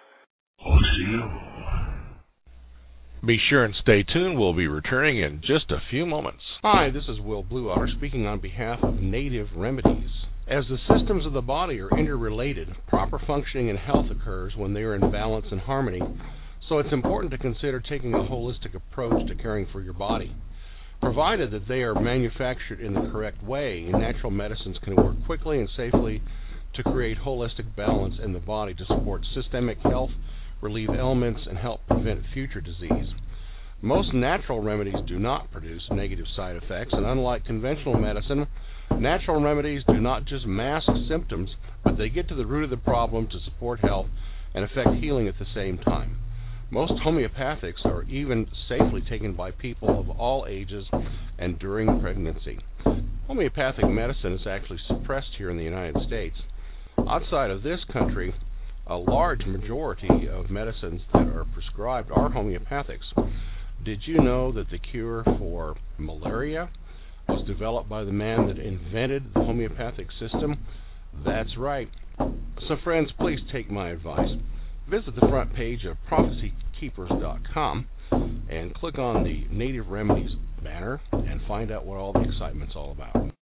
Be sure and stay tuned. We'll be returning in just a few moments. Hi, this is Will Blue Otter speaking on behalf of Native Remedies. As the systems of the body are interrelated, proper functioning and health occurs when they are in balance and harmony. So it's important to consider taking a holistic approach to caring for your body. Provided that they are manufactured in the correct way, natural medicines can work quickly and safely to create holistic balance in the body to support systemic health, relieve ailments, and help prevent future disease. Most natural remedies do not produce negative side effects, and unlike conventional medicine, natural remedies do not just mask symptoms, but they get to the root of the problem to support health and affect healing at the same time. Most homeopathics are even safely taken by people of all ages and during pregnancy. Homeopathic medicine is actually suppressed here in the United States. Outside of this country, a large majority of medicines that are prescribed are homeopathics. Did you know that the cure for malaria was developed by the man that invented the homeopathic system? That's right. So friends, please take my advice. Visit the front page of prophecykeepers.com and click on the Native Remedies banner and find out what all the excitement's all about.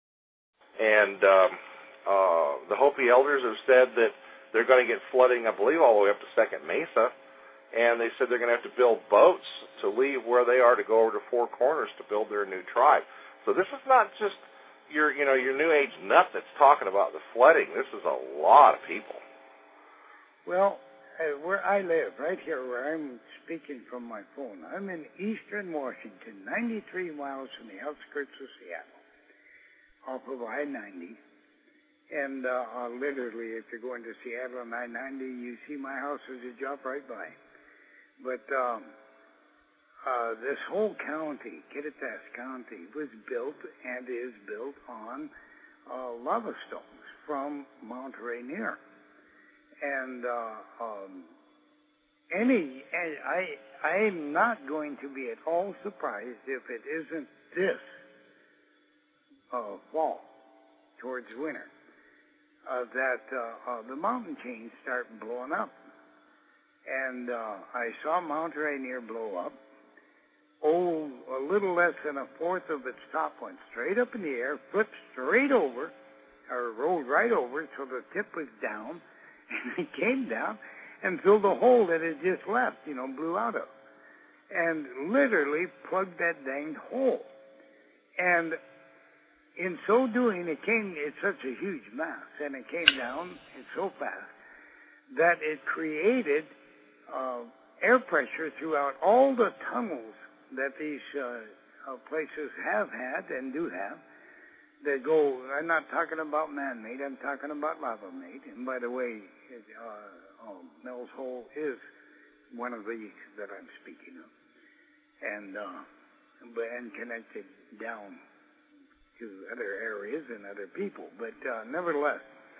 And the Hopi elders have said that they're going to get flooding, I believe, all the way up to Second Mesa, and they said they're going to have to build boats to leave where they are to go over to Four Corners to build their new tribe. So this is not just your New Age nut that's talking about the flooding. This is a lot of people. Well, where I live, right here where I'm speaking from my phone, I'm in eastern Washington, 93 miles from the outskirts of Seattle, off of I-90. And literally, if you're going to Seattle on I-90, you see my house as you drop right by. But this whole county, Kittitas County, was built and is built on lava stones from Mount Rainier. And I'm not going to be at all surprised if it isn't this fall, towards winter, that the mountain chains start blowing up. And I saw Mount Rainier blow up. A little less than a fourth of its top went straight up in the air, flipped straight over, or rolled right over, so the tip was down, and it came down and filled the hole that it just left, blew out of, and literally plugged that danged hole. And in so doing, it's such a huge mass, and it came down so fast that it created air pressure throughout all the tunnels that these places have had and do have that go. I'm not talking about man-made, I'm talking about lava-made. And by the way, Mel's Hole is one of these that I'm speaking of, and connected down to other areas and other people. But nevertheless,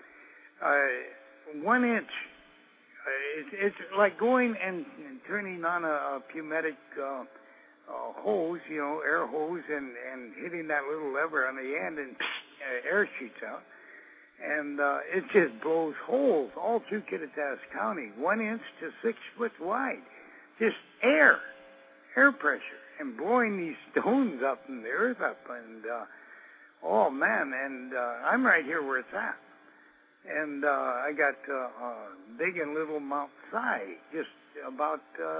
1 inch, it's like going and turning on a pneumatic hose, air hose, and hitting that little lever on the end, and air shoots out. And it just blows holes all through Kittitas County, 1 inch to 6 foot wide. just air pressure, and blowing these stones up and the earth up, and oh man, and I'm right here where it's at. And I got big and little Mount Si, just about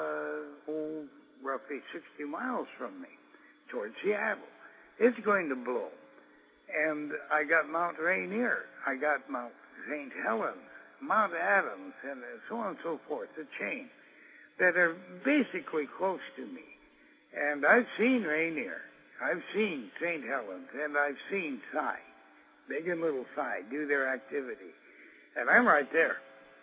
roughly 60 miles from me, towards Seattle. It's going to blow. And I got Mount Rainier, I got Mount St. Helens, Mount Adams, and so on and so forth, a chain that are basically close to me. And I've seen Rainier, I've seen St. Helens, and I've seen Si, big and little Si, do their activity. And I'm right there.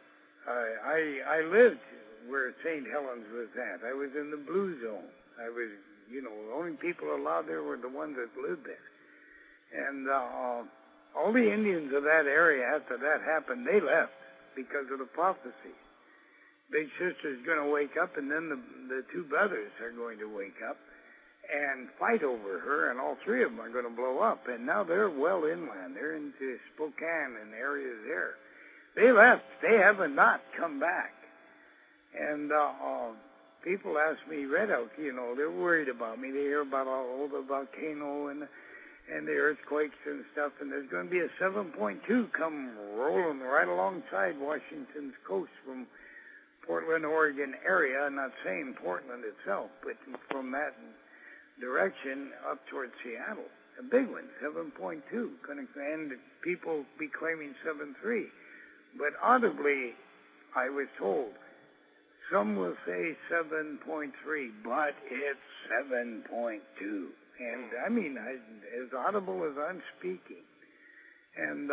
I lived where St. Helens was at. I was in the blue zone. I was, the only people allowed there were the ones that lived there. And all the Indians of that area, after that happened, they left because of the prophecy. Big Sister's going to wake up, and then the two brothers are going to wake up and fight over her, and all three of them are going to blow up. And now they're well inland. They're into Spokane and areas there. They left. They have not come back. And people ask me, Red Elk, they're worried about me. They hear about all the volcano and the earthquakes and stuff, and there's going to be a 7.2 come rolling right alongside Washington's coast from Portland, Oregon area. I'm not saying Portland itself, but from that direction up towards Seattle. A big one, 7.2. And people be claiming 7.3. But audibly, I was told, some will say 7.3, but it's 7.2. And I mean, as audible as I'm speaking. And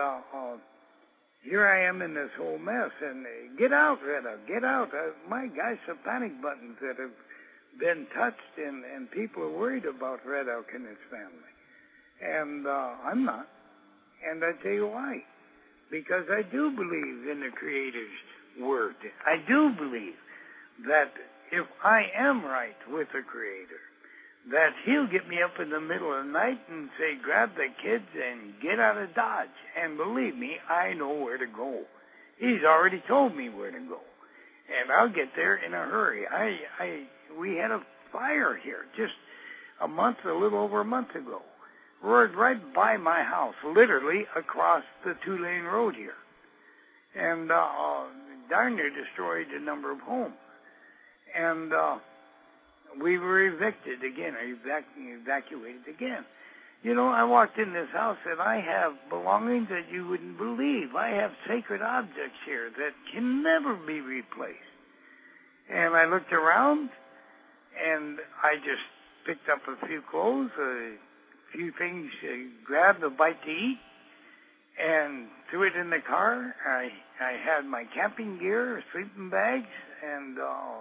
here I am in this whole mess. And get out, Retta, get out. My gosh, the panic buttons that have been touched, and people are worried about Red Elk and his family. And I'm not. And I tell you why. Because I do believe in the Creator's word. I do believe that if I am right with the Creator, that He'll get me up in the middle of the night and say, grab the kids and get out of Dodge. And believe me, I know where to go. He's already told me where to go. And I'll get there in a hurry. We had a fire here just a little over a month ago. Roared right by my house, literally across the 2-lane road here. And darn near destroyed a number of homes. And we were evicted again, evacuated again. I walked in this house and I have belongings that you wouldn't believe. I have sacred objects here that can never be replaced. And I looked around and I just picked up a few clothes, a few things, grabbed a bite to eat, and threw it in the car. I had my camping gear, sleeping bags, and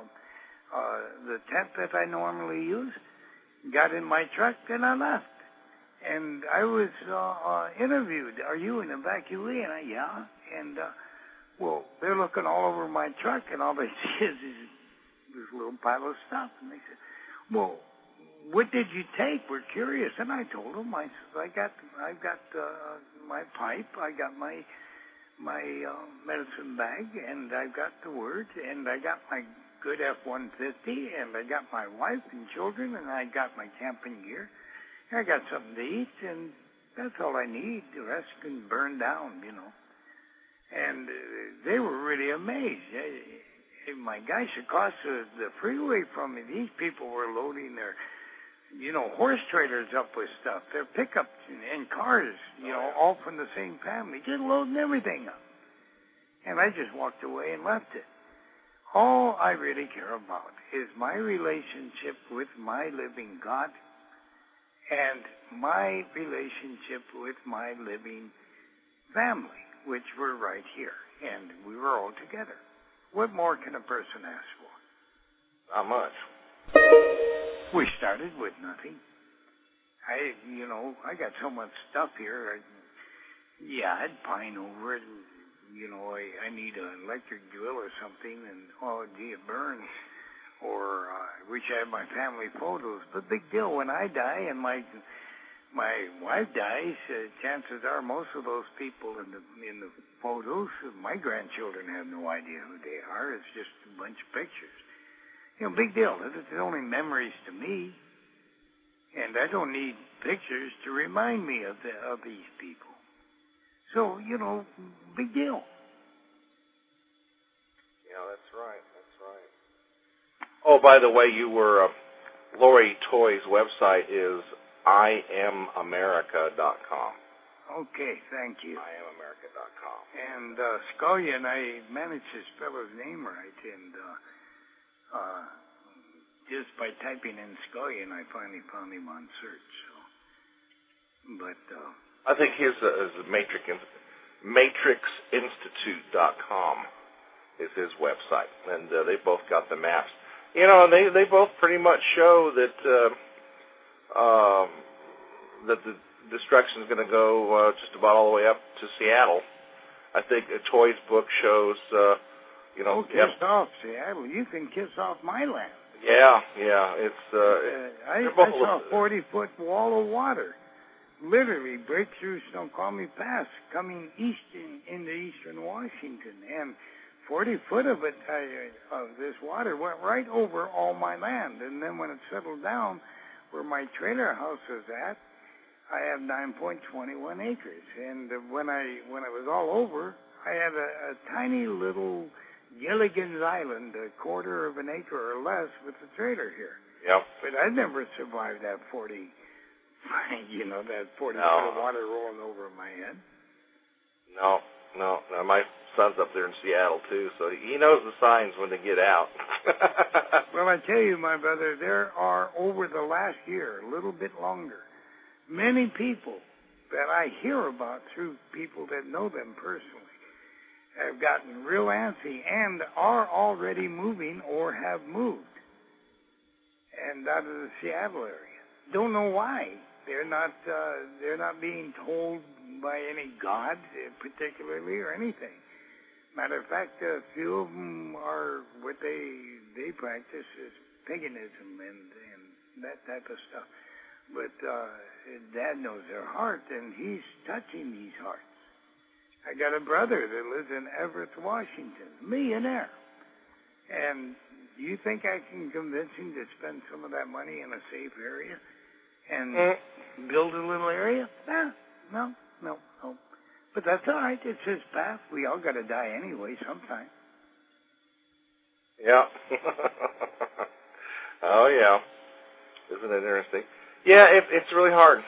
the tent that I normally use, got in my truck, and I left. And I was interviewed. Are you an evacuee? And yeah. And, well, they're looking all over my truck, and all they see is this little pile of stuff. And they said, well, what did you take? We're curious. And I told them, I got my pipe, I got my medicine bag, and I've got the word, and I got my good F-150, and I got my wife and children, and I got my camping gear. I got something to eat, and that's all I need. The rest can burn down, And they were really amazed. My gosh, across the freeway from me, these people were loading their, horse trailers up with stuff, their pickups and cars, all from the same family, just loading everything up. And I just walked away and left it. All I really care about is my relationship with my living God and my relationship with my living family, which were right here, and we were all together. What more can a person ask for? Not much. We started with nothing. I got so much stuff here. I'd pine over it. I need an electric drill or something, and it burns. Or I wish I had my family photos. But big deal, when I die and my wife dies, chances are most of those people in the photos, my grandchildren have no idea who they are. It's just a bunch of pictures. big deal. It's only memories to me, and I don't need pictures to remind me of these people. So, big deal. Yeah, that's right. Oh, by the way, Lori Toy's website is IamAmerica.com. Okay, thank you. IamAmerica.com. And Scullion, I managed to spell his name right, and just by typing in Scullion, I finally found him on search. So, but I think his is MatrixInstitute.com is his website, and they both got the maps. They both pretty much show that that the destruction is going to go just about all the way up to Seattle. I think Toy's book shows, kiss off Seattle. You can kiss off my land. Yeah, it's. I saw a 40-foot wall of water, literally break through Snoqualmie Pass, coming east into eastern Washington, and 40 foot of it, of this water, went right over all my land. And then when it settled down, where my trailer house is at, I have 9.21 acres. And when it was all over, I had a tiny little Gilligan's Island, a quarter of an acre or less, with the trailer here. Yep. But I never survived that 40 that 40 foot of water rolling over my head. No. My son's up there in Seattle, too, so he knows the signs when to get out. Well, I tell you, my brother, there are, over the last year, a little bit longer, many people that I hear about through people that know them personally have gotten real antsy and are already moving or have moved and out of the Seattle area. Don't know why. They're not being told by any god particularly or anything. Matter of fact, a few of them are what they practice is paganism and that type of stuff. But Dad knows their heart, and he's touching these hearts. I got a brother that lives in Everett, Washington, millionaire. And do you think I can convince him to spend some of that money in a safe area and build a little area? No. But that's all right. It's his path. We all got to die anyway sometime. Yeah. Oh, yeah. Isn't it interesting? Yeah, it's really hard.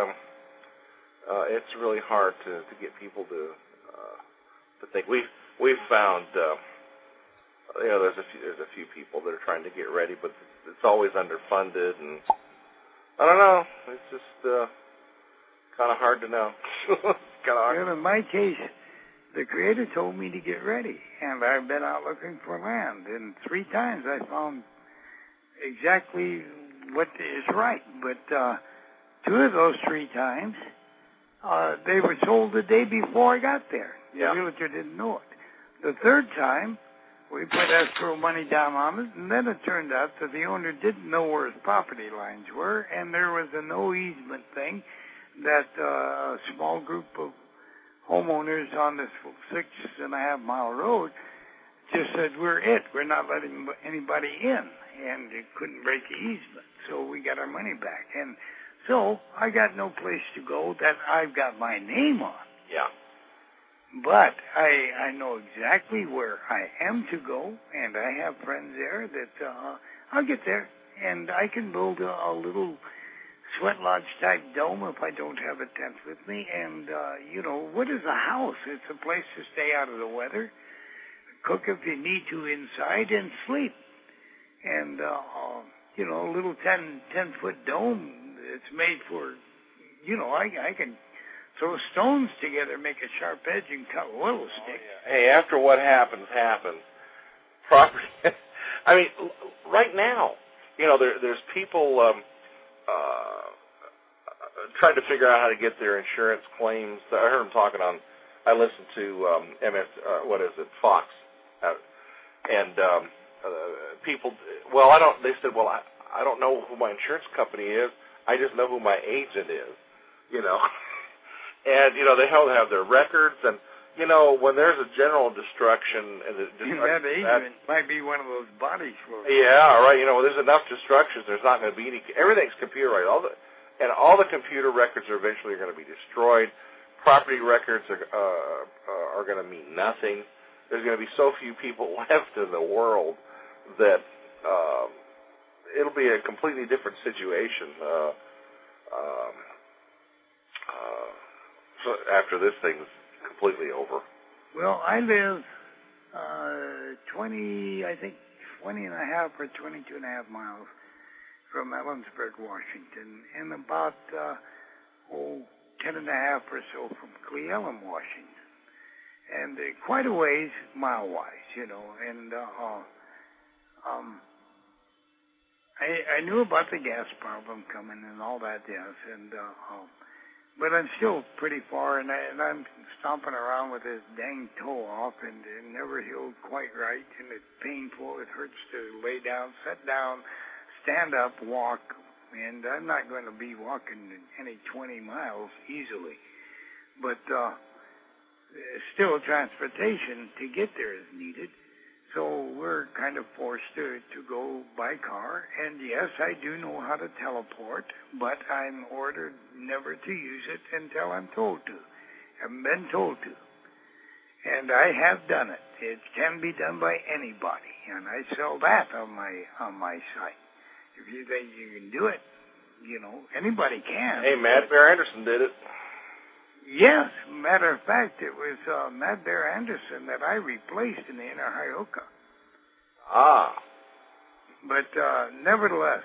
It's really hard to get people to think. We've found there's a few people that are trying to get ready, but it's always underfunded, and I don't know. It's just kind of hard to know. Well, in my case, the Creator told me to get ready, and I've been out looking for land, and 3 times I found exactly what is right. But 2 of those 3 times, they were sold the day before I got there. The realtor didn't know it. The 3rd time, we put escrow money down on it, and then it turned out that the owner didn't know where his property lines were, and there was a no easement thing that a small group of homeowners on this 6.5-mile road just said, we're not letting anybody in, and it couldn't break the easement, so we got our money back. And so I got no place to go that I've got my name on. Yeah. But I know exactly where I am to go, and I have friends there that I'll get there, and I can build a little sweat lodge type dome if I don't have a tent with me. And what is a house? It's a place to stay out of the weather, cook if you need to inside, and sleep. And a little 10-foot dome. It's made for, I can throw stones together, make a sharp edge, and cut oil stick. Yeah. Hey, after what happens. Property. I mean, right now, there's people trying to figure out how to get their insurance claims. I heard them talking on. I listened to Fox, and people. Well, I don't. They said, well, I don't know who my insurance company is. I just know who my agent is. And they have their records, and when there's a general destruction, and that agent might be one of those body floats. Yeah, right. When there's enough destructions, there's not going to be any. Everything's computerized. All the computer records are eventually going to be destroyed. Property records are going to mean nothing. There's going to be so few people left in the world that it'll be a completely different situation after this thing's completely over. Well, I live 20 and a half or 22 and a half miles from Ellensburg, Washington, and about 10 and a half or so from Cle Elum, Washington. And quite a ways mile-wise, and I knew about the gas problem coming and all that, yes, and but I'm still pretty far, and I'm stomping around with this dang toe off, and it never healed quite right, and it's painful. It hurts to lay down, sit down, stand up, walk, and I'm not going to be walking any 20 miles easily, but still transportation to get there is needed. So we're kind of forced to go by car. And yes, I do know how to teleport, but I'm ordered never to use it until I'm told to. I've been told to. And I have done it. It can be done by anybody. And I sell that on my site. If you think you can do it, anybody can. Hey, Mad Bear Anderson did it. Yes, matter of fact, it was Mad Bear Anderson that I replaced in the Inner Hyoka. Ah. But nevertheless,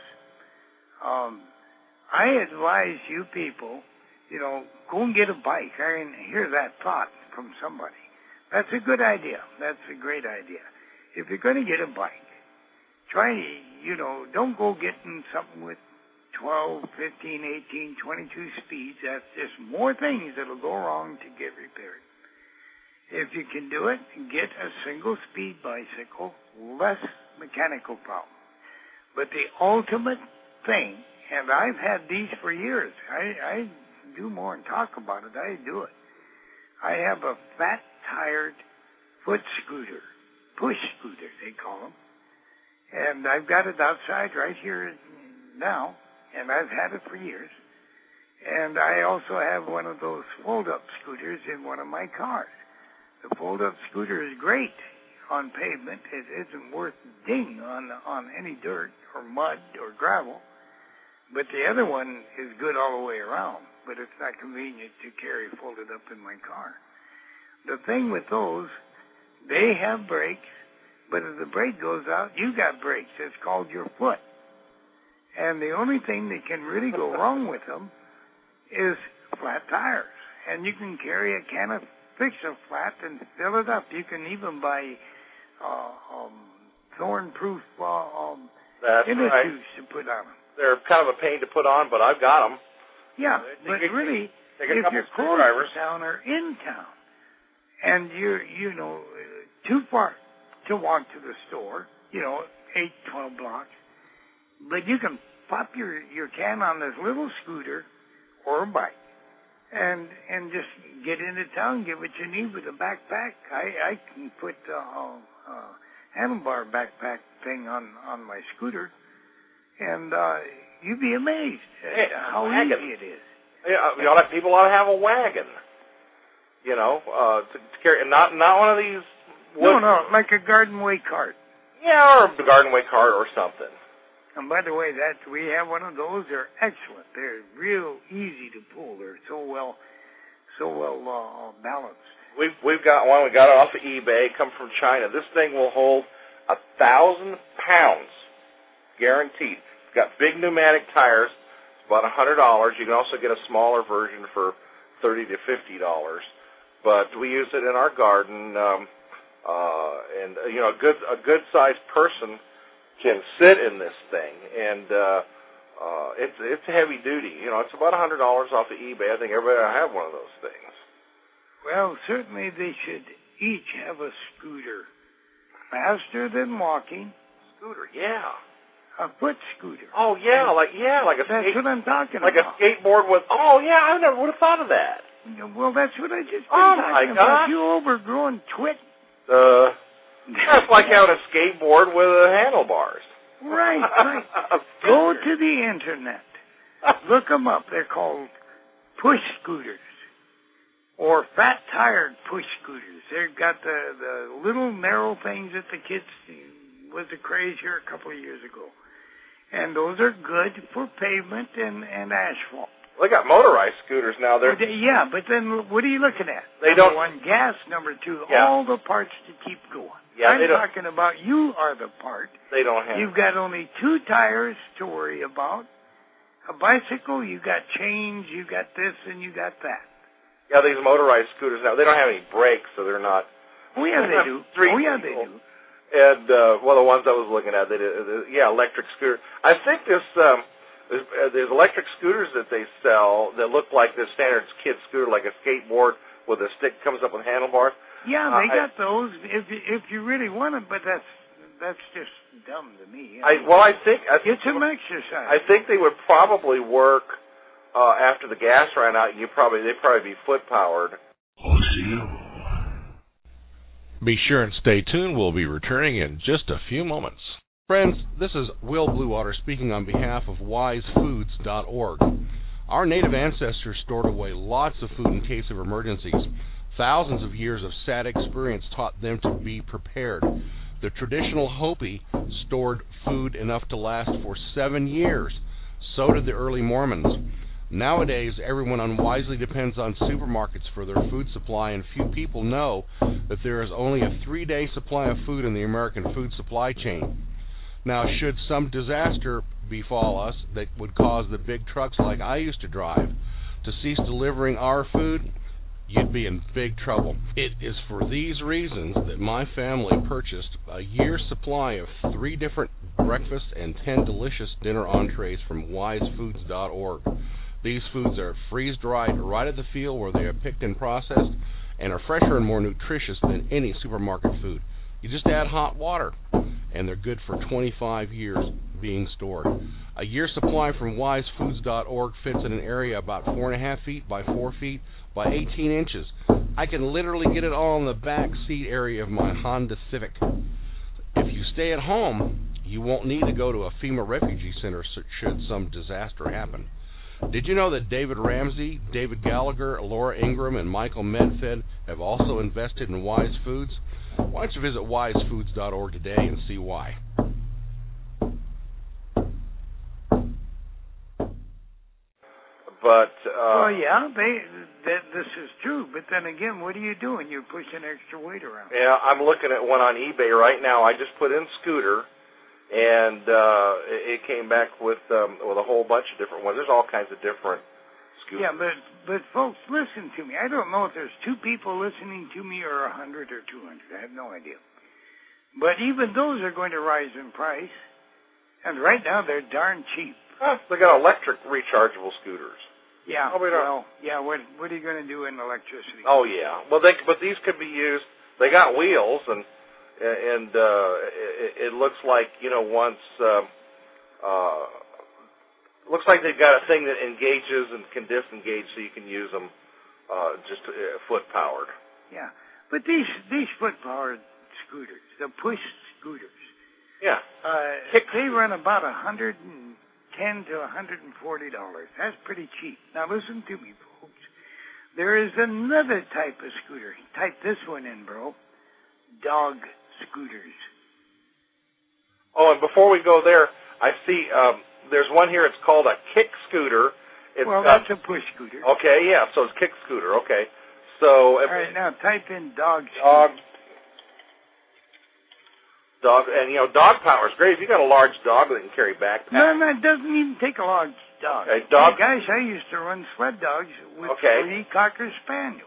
I advise you people, go and get a bike. I can hear that thought from somebody. That's a good idea. That's a great idea. If you're going to get a bike, try, don't go getting something with 12, 15, 18, 22 speeds. That's just more things that'll go wrong to get repaired. If you can do it, get a single-speed bicycle, less mechanical problems. But the ultimate thing, and I've had these for years. I do more than talk about it. I do it. I have a fat-tired foot scooter, push scooter, they call them. And I've got it outside right here now. And I've had it for years. And I also have one of those fold-up scooters in one of my cars. The fold-up scooter is great on pavement. It isn't worth a ding on any dirt or mud or gravel. But the other one is good all the way around. But it's not convenient to carry folded up in my car. The thing with those, they have brakes. But if the brake goes out, you got brakes. It's called your foot. And the only thing that can really go wrong with them is flat tires. And you can carry a can of Fix-A-Flat and fill it up. You can even buy thorn-proof inner tubes to put on them. They're kind of a pain to put on, but I've got them. Yeah, but really, if you're close to town or in town, and you're too far to walk to the store, 8, 12 blocks, but you can pop your can on this little scooter or a bike and just get into town, get what you need with a backpack. I can put a handlebar backpack thing on my scooter, and you'd be amazed at how easy it is. Yeah, people ought to have a wagon, to carry, and not one of these. No, like a Garden Way cart. Yeah, or a Garden Way cart or something. And by the way, we have one of those. They're excellent. They're real easy to pull. They're so well balanced. We've got one. We got it off of eBay. Come from China. This thing will hold 1,000 pounds, guaranteed. It's got big pneumatic tires. It's about $100. You can also get a smaller version for $30 to $50. But we use it in our garden, and a good sized person can sit in this thing, and it's heavy duty. It's about $100 off of eBay. I think everybody will have one of those things. Well, certainly they should each have a scooter. Faster than walking. Scooter, yeah. A foot scooter. Oh, yeah, like a That's what I'm talking like about. a skateboard with, I never would have thought of that. Well, that's what I just been Oh, talking my about. gosh. You overgrown twit. That's like having a skateboard with handlebars. Right. Go to the internet. Look them up. They're called push scooters or fat-tired push scooters. They've got the little narrow things that the kids was the craze here a couple of years ago. And those are good for pavement and asphalt. They got motorized scooters now. Yeah, but then what are you looking at? They Number don't. one, gas. Number two, Yeah. all the parts to keep going. Yeah, I'm they don't. talking about you are the part. They don't have. You've got only 2 tires to worry about. A bicycle, you got chains, you got this, and you got that. Yeah, these motorized scooters now, they don't have any brakes, so they're not. Oh, yeah, they do. Three They people. do. And one of the ones I was looking at, electric scooter. I think there's electric scooters that they sell that look like the standard kid scooter, like a skateboard with a stick comes up with handlebars. Yeah, they got those if you really want them, but that's just dumb to me. I think get some exercise. I think they would probably work after the gas ran out. They'd probably be foot powered. Be sure and stay tuned. We'll be returning in just a few moments. Friends, this is Will Bluewater speaking on behalf of wisefoods.org. Our native ancestors stored away lots of food in case of emergencies. Thousands of years of sad experience taught them to be prepared. The traditional Hopi stored food enough to last for 7 years. So did the early Mormons. Nowadays, everyone unwisely depends on supermarkets for their food supply, and few people know that there is only a 3-day supply of food in the American food supply chain. Now, should some disaster befall us that would cause the big trucks like I used to drive to cease delivering our food, you'd be in big trouble. It is for these reasons that my family purchased a year's supply of 3 different breakfasts and 10 delicious dinner entrees from wisefoods.org. These foods are freeze-dried right at the field where they are picked and processed and are fresher and more nutritious than any supermarket food. You just add hot water, and they're good for 25 years being stored. A year's supply from wisefoods.org fits in an area about 4.5 feet by 4 feet by 18 inches. I can literally get it all in the back seat area of my Honda Civic. If you stay at home, you won't need to go to a FEMA refugee center should some disaster happen. Did you know that David Ramsey, David Gallagher, Laura Ingram, and Michael Medved have also invested in Wise Foods? Why don't you visit wisefoods.org today and see why? But yeah, this is true. But then again, what are you doing? You're pushing extra weight around. Yeah, I'm looking at one on eBay right now. I just put in scooter, and it came back with a whole bunch of different ones. There's all kinds of different scooters. Yeah, but folks, listen to me. I don't know if there's 2 people listening to me or 100 or 200. I have no idea. But even those are going to rise in price, and right now they're darn cheap. They got electric rechargeable scooters. Yeah. What are you going to do in electricity? Oh yeah. Well, but these could be used. They got wheels, and it looks like once looks like they've got a thing that engages and can disengage, so you can use them just foot powered. Yeah, but these foot powered scooters, the push scooters. Yeah. They run about $110 to $140. That's pretty cheap. Now listen to me, folks. There is another type of scooter. Type this one in, bro. Dog scooters. Oh, and before we go there, I see there's one here. It's called a kick scooter. That's a push scooter. Okay, yeah. So it's kick scooter. Okay. So. All right, now type in dog scooter. Dog, and dog power is great. If you got a large dog that can carry backpacks. No, it doesn't even take a large dog. Okay, dog. Hey, guys, I used to run sled dogs with 3 Cocker Spaniels.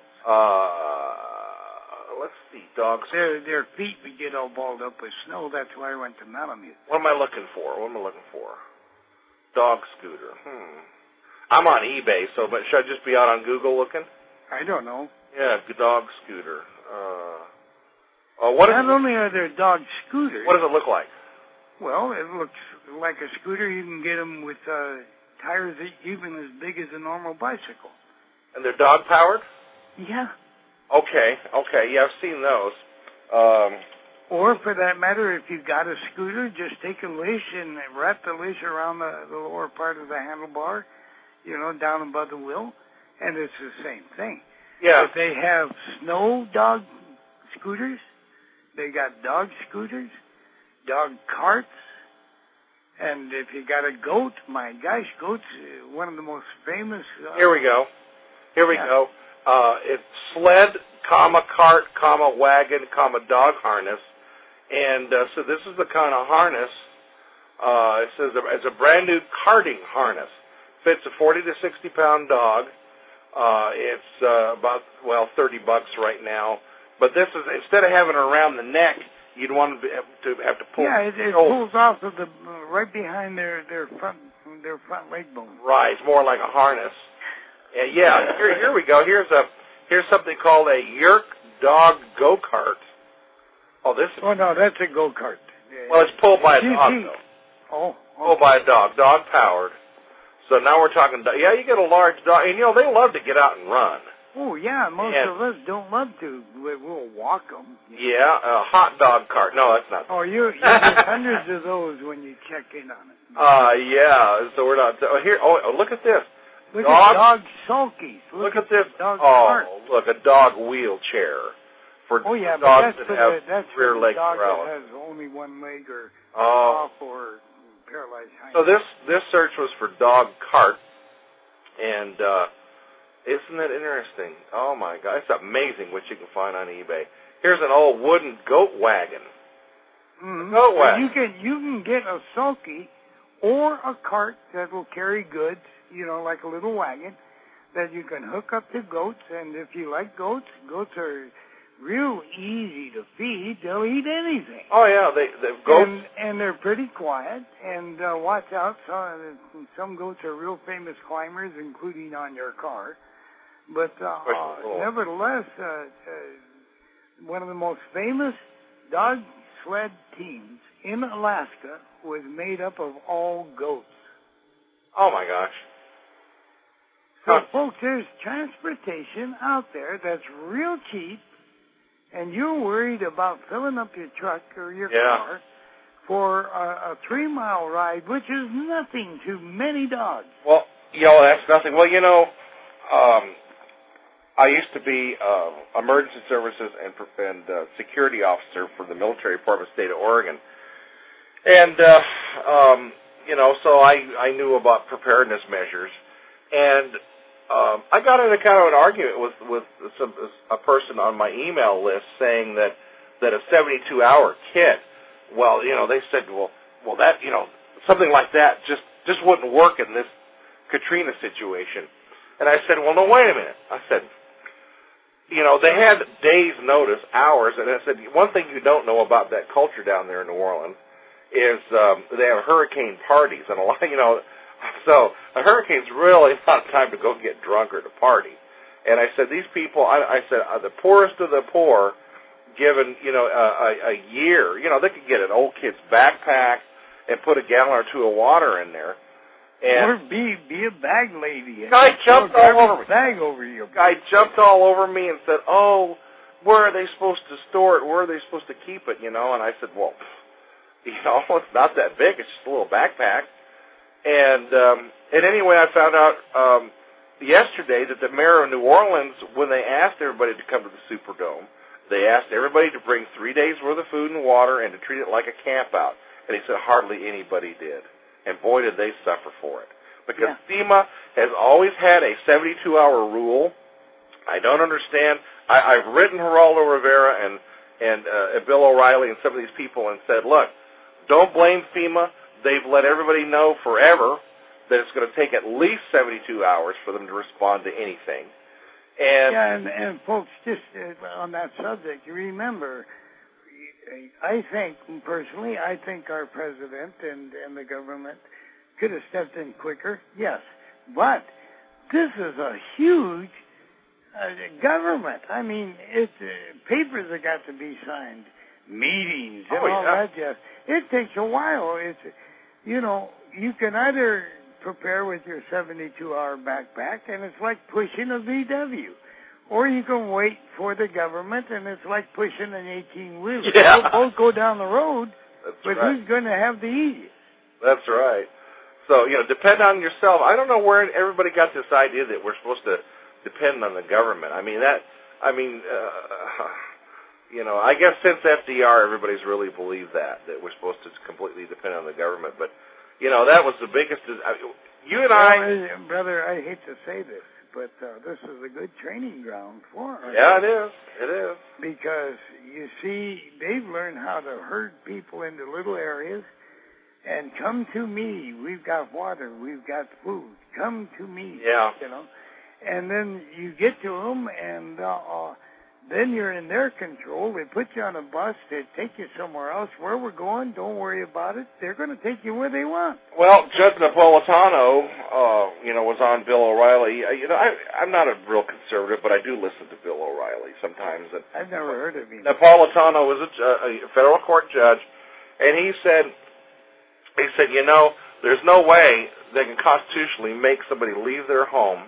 Let's see, dogs. Their feet would get all balled up with snow. That's why I went to Malamute. What am I looking for? Dog scooter. I'm on eBay, but should I just be out on Google looking? I don't know. Yeah, dog scooter. Not only are there dog scooters. What does it look like? Well, it looks like a scooter. You can get them with tires even as big as a normal bicycle. And they're dog-powered? Yeah. Okay. Yeah, I've seen those. Or, for that matter, if you've got a scooter, just take a leash and wrap the leash around the lower part of the handlebar, down above the wheel, and it's the same thing. Yeah. But they have snow dog scooters. They got dog scooters, dog carts, and if you got a goat, my gosh, goat's one of the most famous. Here we go. It's sled, cart, wagon, dog harness. And so this is the kind of harness. It says it's a brand new carting harness. Fits a 40 to 60 pound dog. It's about $30 right now. But this is, instead of having it around the neck, you'd want to have to pull. Yeah, it pulls off of the right behind their front leg bone. Right, it's more like a harness. Yeah, here we go. Here's something called a Yerk dog go-kart. Oh, this is... Oh, no, that's a go-kart. Well, it's pulled by a dog, though. Oh, okay. Pulled by a dog-powered. So now we're talking... Yeah, you get a large dog, and, they love to get out and run. Oh, yeah, most of us don't love to. We'll walk them. Yeah, a hot dog cart. No, that's not... Oh, you get hundreds of those when you check in on it. Yeah, so we're not... Here, look at this. Look at dog sulkies. Look at this. Dog cart. Look, a dog wheelchair. For dogs that have rear leg dog paralysis. That has only one leg or off or paralyzed hind. So this search was for dog cart, and isn't it interesting? Oh my God, it's amazing what you can find on eBay. Here's an old wooden goat wagon. Mm-hmm. Goat wagon. You can get a sulky or a cart that will carry goods, like a little wagon that you can hook up to goats. And if you like goats are real easy to feed. They'll eat anything. Oh yeah, they goats, and they're pretty quiet. And watch out, some goats are real famous climbers, including on your car. But nevertheless, one of the most famous dog sled teams in Alaska was made up of all goats. Oh my gosh. So folks, there's transportation out there that's real cheap. And you're worried about filling up your truck or your car for a 3-mile ride, which is nothing to many dogs. Well, that's nothing. Well, I used to be emergency services and security officer for the military department of the state of Oregon. And, so I knew about preparedness measures. And I got into kind of an argument with a person on my email list saying that a 72-hour kit, they said, well, that, something like that just wouldn't work in this Katrina situation. And I said, well, no, wait a minute. I said, they had days' notice, hours, and I said, one thing you don't know about that culture down there in New Orleans is they have hurricane parties, and a lot, so a hurricane's really not time to go get drunk or to party. And I said, these people, I said, are the poorest of the poor, given, a year, they could get an old kid's backpack and put a gallon or two of water in there. And or be a bag lady. Guy jumped all over me. Bag over you. Guy jumped all over me and said, oh, where are they supposed to store it? Where are they supposed to keep it? And I said, well, it's not that big. It's just a little backpack. And anyway, I found out yesterday that the mayor of New Orleans, when they asked everybody to come to the Superdome, they asked everybody to bring 3 days' worth of food and water and to treat it like a camp out. And he said hardly anybody did. And boy, did they suffer for it. Because FEMA has always had a 72-hour rule. I don't understand. I've written Geraldo Rivera and Bill O'Reilly and some of these people and said, look, don't blame FEMA. They've let everybody know forever that it's going to take at least 72 hours for them to respond to anything. And folks, just on that subject, you remember, I think our president and the government could have stepped in quicker, yes. But this is a huge government. I mean, papers have got to be signed, meetings and all that jazz. It takes a while. You can either prepare with your 72-hour backpack, and it's like pushing a VW. Or you can wait for the government, and it's like pushing an 18-wheeler. Yeah. They'll both go down the road, That's but right. who's going to have the easiest? That's right. So, depend on yourself. I don't know where everybody got this idea that we're supposed to depend on the government. I guess since FDR, everybody's really believed that we're supposed to completely depend on the government. But, that was the biggest. You and I. Brother, I hate to say this, but this is a good training ground for us. Yeah, it is. It is. Because, you see, they've learned how to herd people into little areas and come to me. We've got water. We've got food. Come to me. Yeah. And then you get to them, and then you're in their control. They put you on a bus. They take you somewhere else. Where we're going, don't worry about it. They're going to take you where they want. Well, Judge Napolitano, was on Bill O'Reilly. I'm not a real conservative, but I do listen to Bill O'Reilly sometimes. And I've never heard of him. Napolitano was a federal court judge, and he said, there's no way they can constitutionally make somebody leave their home.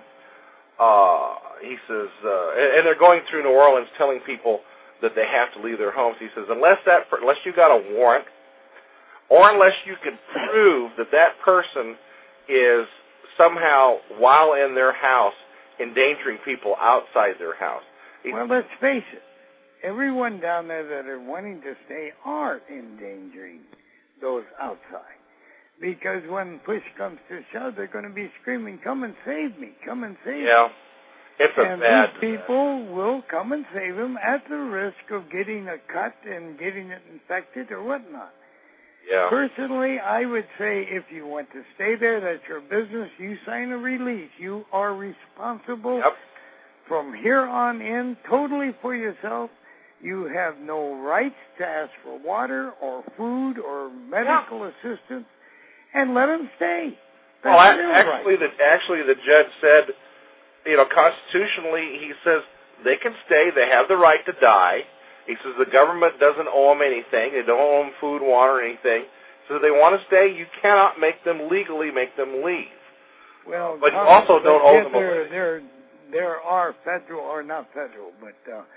He says, and they're going through New Orleans telling people that they have to leave their homes. He says, unless you got a warrant, or unless you can prove that person is somehow, while in their house, endangering people outside their house. Well, let's face it. Everyone down there that are wanting to stay are endangering those outside. Because when push comes to shove, they're going to be screaming, come and save me, come and save me. Yeah, it's a bad... And these people will come and save them at the risk of getting a cut and getting it infected or whatnot. Yeah. Personally, I would say if you want to stay there, that's your business. You sign a release. You are responsible from here on in totally for yourself. You have no rights to ask for water or food or medical assistance. And let them stay. That's actually, the judge said, constitutionally, he says they can stay. They have the right to die. He says the government doesn't owe them anything. They don't owe them food, water, or anything. So if they want to stay, you cannot legally make them leave. Well, but you also don't owe them anything. There are federal, or not federal, but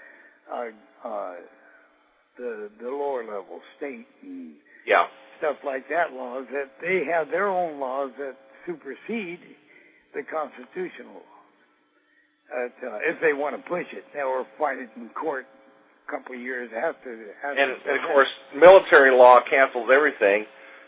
the lower level, state and stuff like that, laws that they have their own laws that supersede the constitutional laws. If they want to push it, or fight it in court a couple of years after. And of course, military law cancels everything.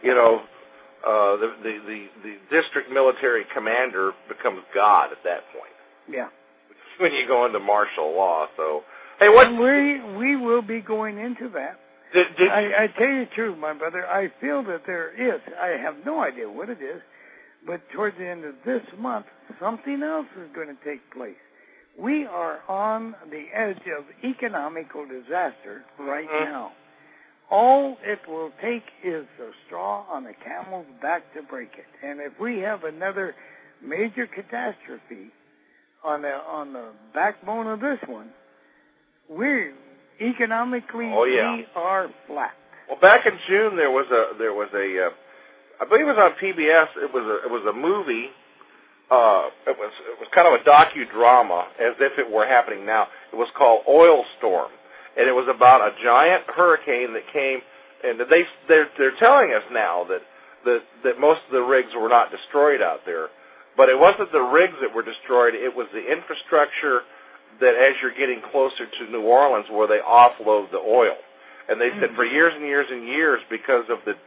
The district military commander becomes God at that point. Yeah. When you go into martial law, so hey, we will be going into that. I tell you the truth, my brother. I feel that there is. I have no idea what it is, but towards the end of this month, something else is going to take place. We are on the edge of economical disaster right now. All it will take is a straw on a camel's back to break it. And if we have another major catastrophe on the backbone of this one, we are flat. Well, back in June there was a I believe it was on PBS. It was a movie. It was kind of a docudrama, as if it were happening now. It was called Oil Storm, and it was about a giant hurricane that came. And they're telling us now that most of the rigs were not destroyed out there, but it wasn't the rigs that were destroyed. It was the infrastructure that, as you're getting closer to New Orleans, where they offload the oil. And they said for years and years and years, because of the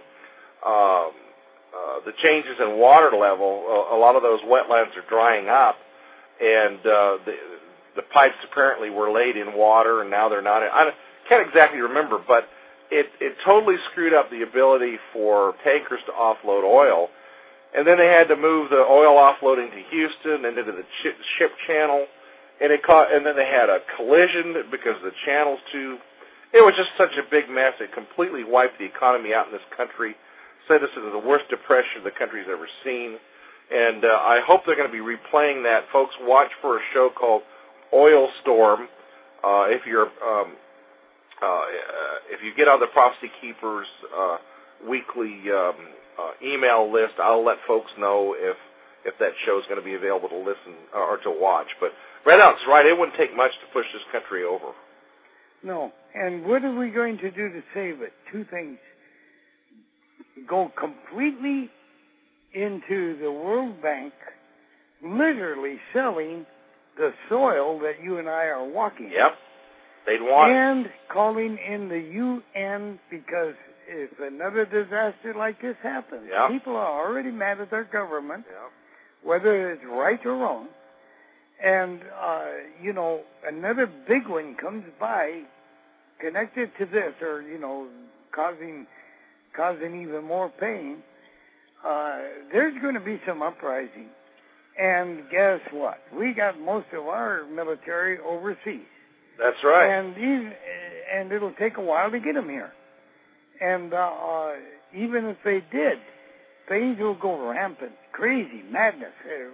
changes in water level, a lot of those wetlands are drying up, and the pipes apparently were laid in water, and now they're not. I can't exactly remember, but it totally screwed up the ability for tankers to offload oil. And then they had to move the oil offloading to Houston and into the ship channel, and then they had a collision because the channel's too. It was just such a big mess. It completely wiped the economy out in this country, sent us into the worst depression the country's ever seen. And I hope they're going to be replaying that. Folks, watch for a show called Oil Storm. If you get on the Prophecy Keepers weekly email list. I'll let folks know if that show is going to be available to listen or to watch. But Red Elk's right. It wouldn't take much to push this country over. No. And what are we going to do to save it? Two things. Go completely into the World Bank, literally selling the soil that you and I are walking. Yep. They'd want and calling in the UN, because if another disaster like this happens, yep. people are already mad at their government, yep. whether it's right or wrong. And, another big one comes by connected to this, or, causing even more pain. There's going to be some uprising. And guess what? We got most of our military overseas. That's right. And it'll take a while to get them here. And even if they did, things will go rampant, crazy, madness.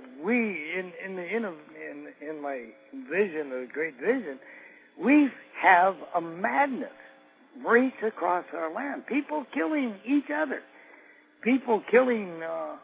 In my vision, the Great Vision, we have a madness race across our land. People killing each other. People killing,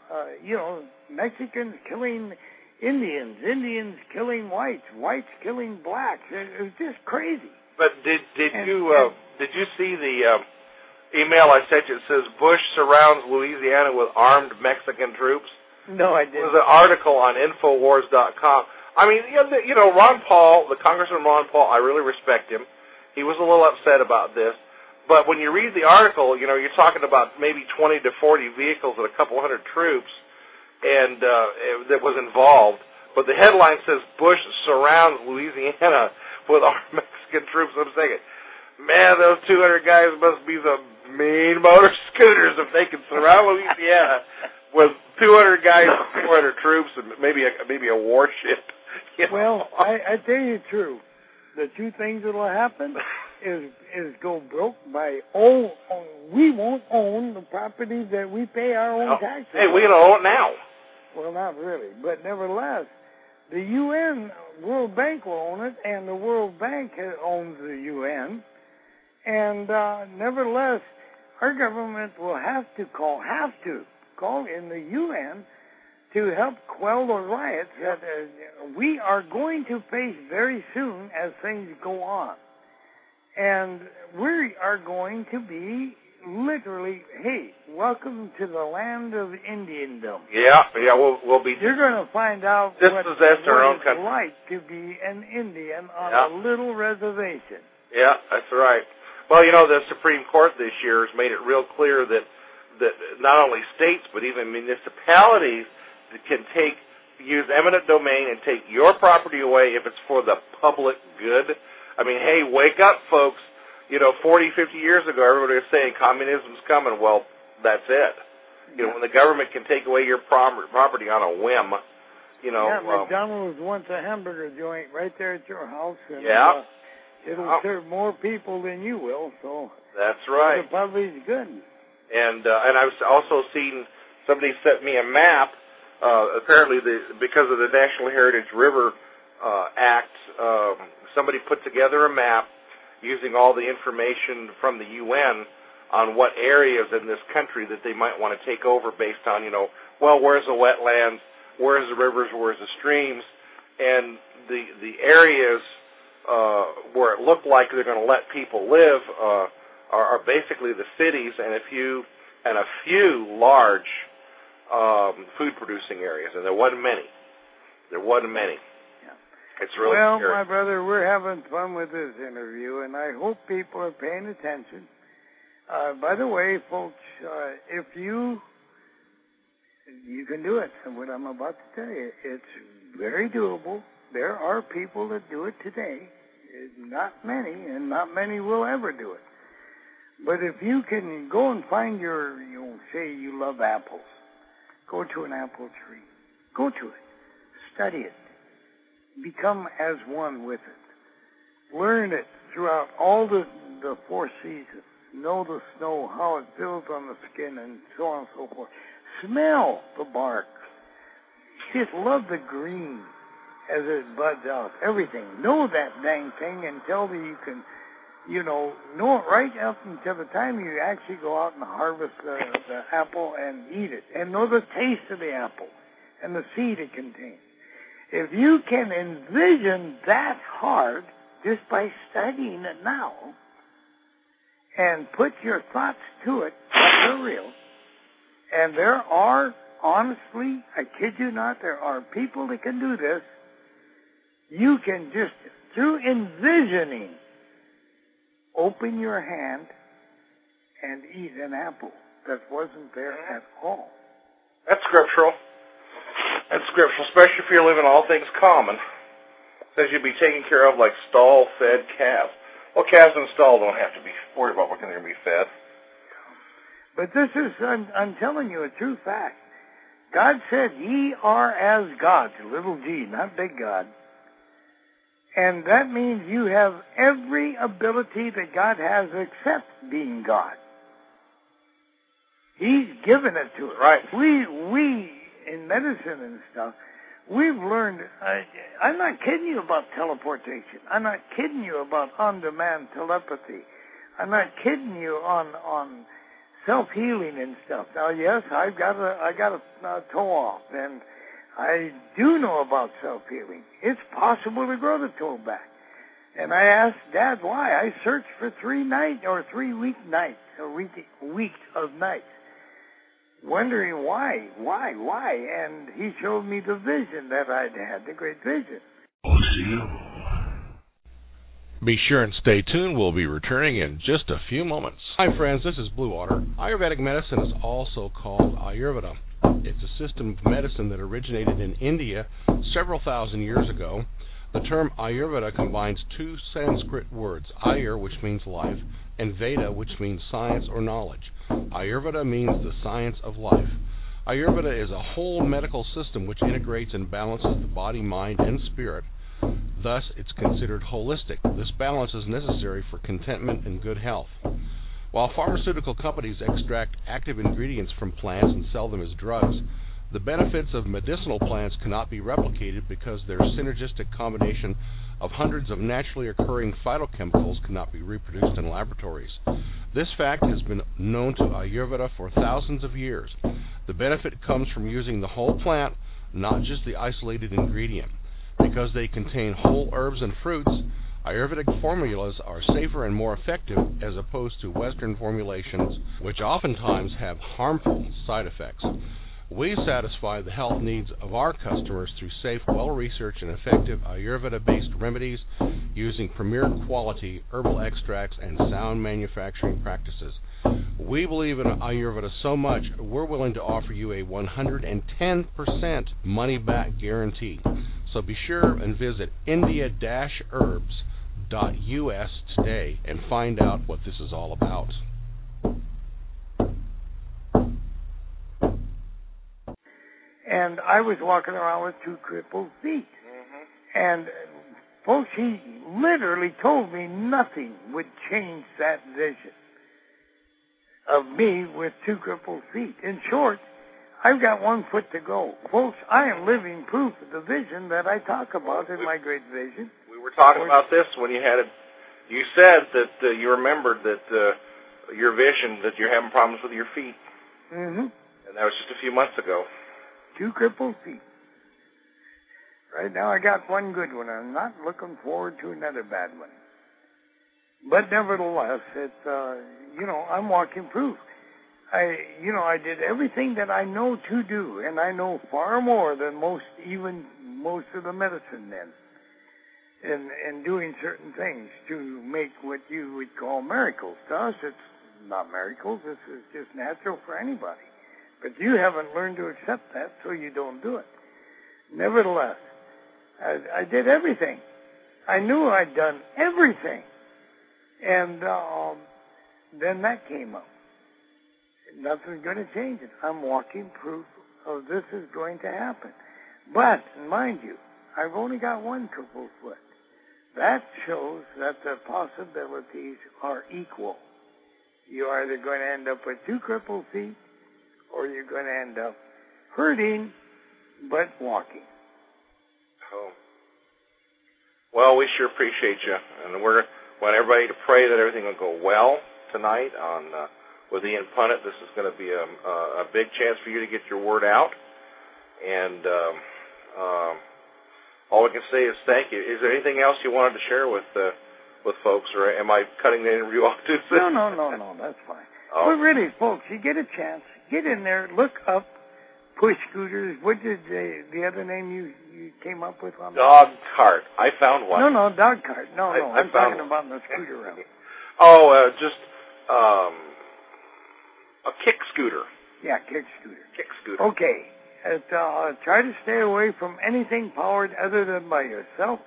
Mexicans killing Indians, Indians killing whites, whites killing blacks. It was just crazy. But did you see the email I sent you? It says Bush surrounds Louisiana with armed Mexican troops. No, I didn't. It was an article on Infowars.com. I mean, Ron Paul, the Congressman Ron Paul, I really respect him. He was a little upset about this. But when you read the article, you're talking about maybe 20 to 40 vehicles and a couple hundred troops and that was involved. But the headline says Bush surrounds Louisiana with armed Mexican troops. I'm thinking, man, those 200 guys must be some mean motor scooters if they can surround Louisiana with 200 guys and 400 troops and maybe a warship. Well, I tell you the truth. The two things that will happen is go broke by we won't own the property that we pay our own taxes. Hey, we don't own it now. Well, not really, but nevertheless, the UN, World Bank will own it, and the World Bank owns the UN, and nevertheless, our government will have to call in the UN to help quell the riots that we are going to face very soon as things go on. And we are going to be literally, hey, welcome to the land of Indiandom. Yeah, we'll be. You're going to find out what it's like to be an Indian on a little reservation. Yeah, that's right. Well, the Supreme Court this year has made it real clear that not only states but even municipalities can use eminent domain and take your property away if it's for the public good. I mean, hey, wake up, folks. 40, 50 years ago, everybody was saying communism's coming. Well, that's it. When the government can take away your property on a whim, McDonald's wants a hamburger joint right there at your house. And, it'll serve more people than you will, so that's right. The public's good. And I've also seen somebody sent me a map. Apparently, because of the National Heritage River Act, somebody put together a map using all the information from the UN on what areas in this country that they might want to take over based on, where's the wetlands, where's the rivers, where's the streams, and the areas where it looked like they're going to let people live are basically the cities and a few large food-producing areas, and there wasn't many. Yeah. It's really scary. My brother, we're having fun with this interview, and I hope people are paying attention. By the way, folks, if you can do it, and what I'm about to tell you, it's very doable. There are people that do it today. Not many, and not many will ever do it. But if you can go and find say you love apples, go to an apple tree. Go to it. Study it. Become as one with it. Learn it throughout all the 4 seasons. Know the snow, how it builds on the skin, and so on and so forth. Smell the bark. Just love the green as it buds out. Everything. Know that dang thing until know it right up until the time you actually go out and harvest the apple and eat it, and know the taste of the apple and the seed it contains. If you can envision that hard just by studying it now and put your thoughts to it, they're real. And there are, honestly, I kid you not, there are people that can do this. You can just, through envisioning, open your hand and eat an apple that wasn't there at all. That's scriptural. That's scriptural, especially if you're living all things common. It says you'll be taken care of like stall-fed calves. Well, calves in the stall don't have to be worried about what they're going to be fed. But this is, I'm telling you, a true fact. God said, ye are as gods, little g, not big God. And that means you have every ability that God has except being God. He's given it to us. Right. We in medicine and stuff, we've learned, I'm not kidding you about teleportation. I'm not kidding you about on-demand telepathy. I'm not kidding you on self-healing and stuff. Now, yes, I got a toe off, and I do know about self-healing. It's possible to grow the toe back. And I asked Dad why. I searched for 3 weeks of nights, wondering why. And he showed me the vision that I'd had, the great vision. Be sure and stay tuned. We'll be returning in just a few moments. Hi, friends. This is Blue Water. Ayurvedic medicine is also called Ayurveda. It's a system of medicine that originated in India several thousand years ago. The term Ayurveda combines 2 Sanskrit words, Ayur, which means life, and Veda, which means science or knowledge. Ayurveda means the science of life. Ayurveda is a whole medical system which integrates and balances the body, mind, and spirit. Thus, it's considered holistic. This balance is necessary for contentment and good health. While pharmaceutical companies extract active ingredients from plants and sell them as drugs, the benefits of medicinal plants cannot be replicated because their synergistic combination of hundreds of naturally occurring phytochemicals cannot be reproduced in laboratories. This fact has been known to Ayurveda for thousands of years. The benefit comes from using the whole plant, not just the isolated ingredient. Because they contain whole herbs and fruits, Ayurvedic formulas are safer and more effective as opposed to Western formulations, which oftentimes have harmful side effects. We satisfy the health needs of our customers through safe, well-researched, and effective Ayurveda-based remedies using premier quality herbal extracts and sound manufacturing practices. We believe in Ayurveda so much, we're willing to offer you a 110% money-back guarantee. So be sure and visit india-herbs.us today and find out what this is all about. And I was walking around with 2 crippled feet. And folks, he literally told me nothing would change that vision of me with 2 crippled feet. In short, I've got 1 foot to go. Folks, I am living proof of the vision that I talk about in my great vision. We were talking about this when you had it. You said that you remembered that your vision, that you're having problems with your feet. Mm-hmm. And that was just a few months ago. 2 crippled feet. Right now I got 1 good one. I'm not looking forward to another bad one. But nevertheless, it's, I'm walking proof. I did everything that I know to do, and I know far more than most of the medicine men in doing certain things to make what you would call miracles. To us, it's not miracles. This is just natural for anybody. But you haven't learned to accept that, so you don't do it. Nevertheless, I did everything. I knew I'd done everything. And then that came up. Nothing's going to change it. I'm walking proof of this is going to happen. But, mind you, I've only got 1 crippled foot. That shows that the possibilities are equal. You're either going to end up with 2 crippled feet, or you're going to end up hurting, but walking. Oh. Well, we sure appreciate you, and we're want everybody to pray that everything will go well tonight on with Ian Punnett. This is going to be a big chance for you to get your word out. And all I can say is thank you. Is there anything else you wanted to share with folks, or am I cutting the interview off too soon? No, that's fine. But really, folks, you get a chance, get in there, look up push scooters. What did the other name you came up with on that? Dog cart. I found one. No, dog cart. No, I'm talking about the scooter route. Just a kick scooter. Yeah, kick scooter. Kick scooter. Okay. Try to stay away from anything powered other than by yourself.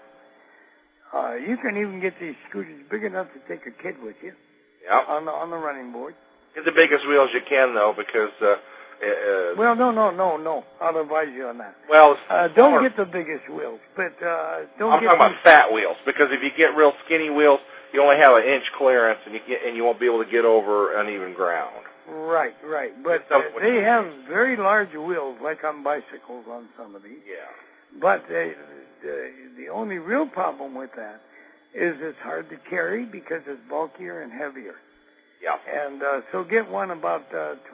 You can even get these scooters big enough to take a kid with you. Yeah. On the running board. Get the biggest wheels you can, though, because. Well, no. I'll advise you on that. Well, don't get the biggest wheels, but don't. I'm talking about fat wheels, because if you get real skinny wheels, you only have an inch clearance, and you won't be able to get over uneven ground. Right. But they have very large wheels, like on bicycles on some of these. Yeah. But the only real problem with that is it's hard to carry because it's bulkier and heavier. Yeah. And so get one about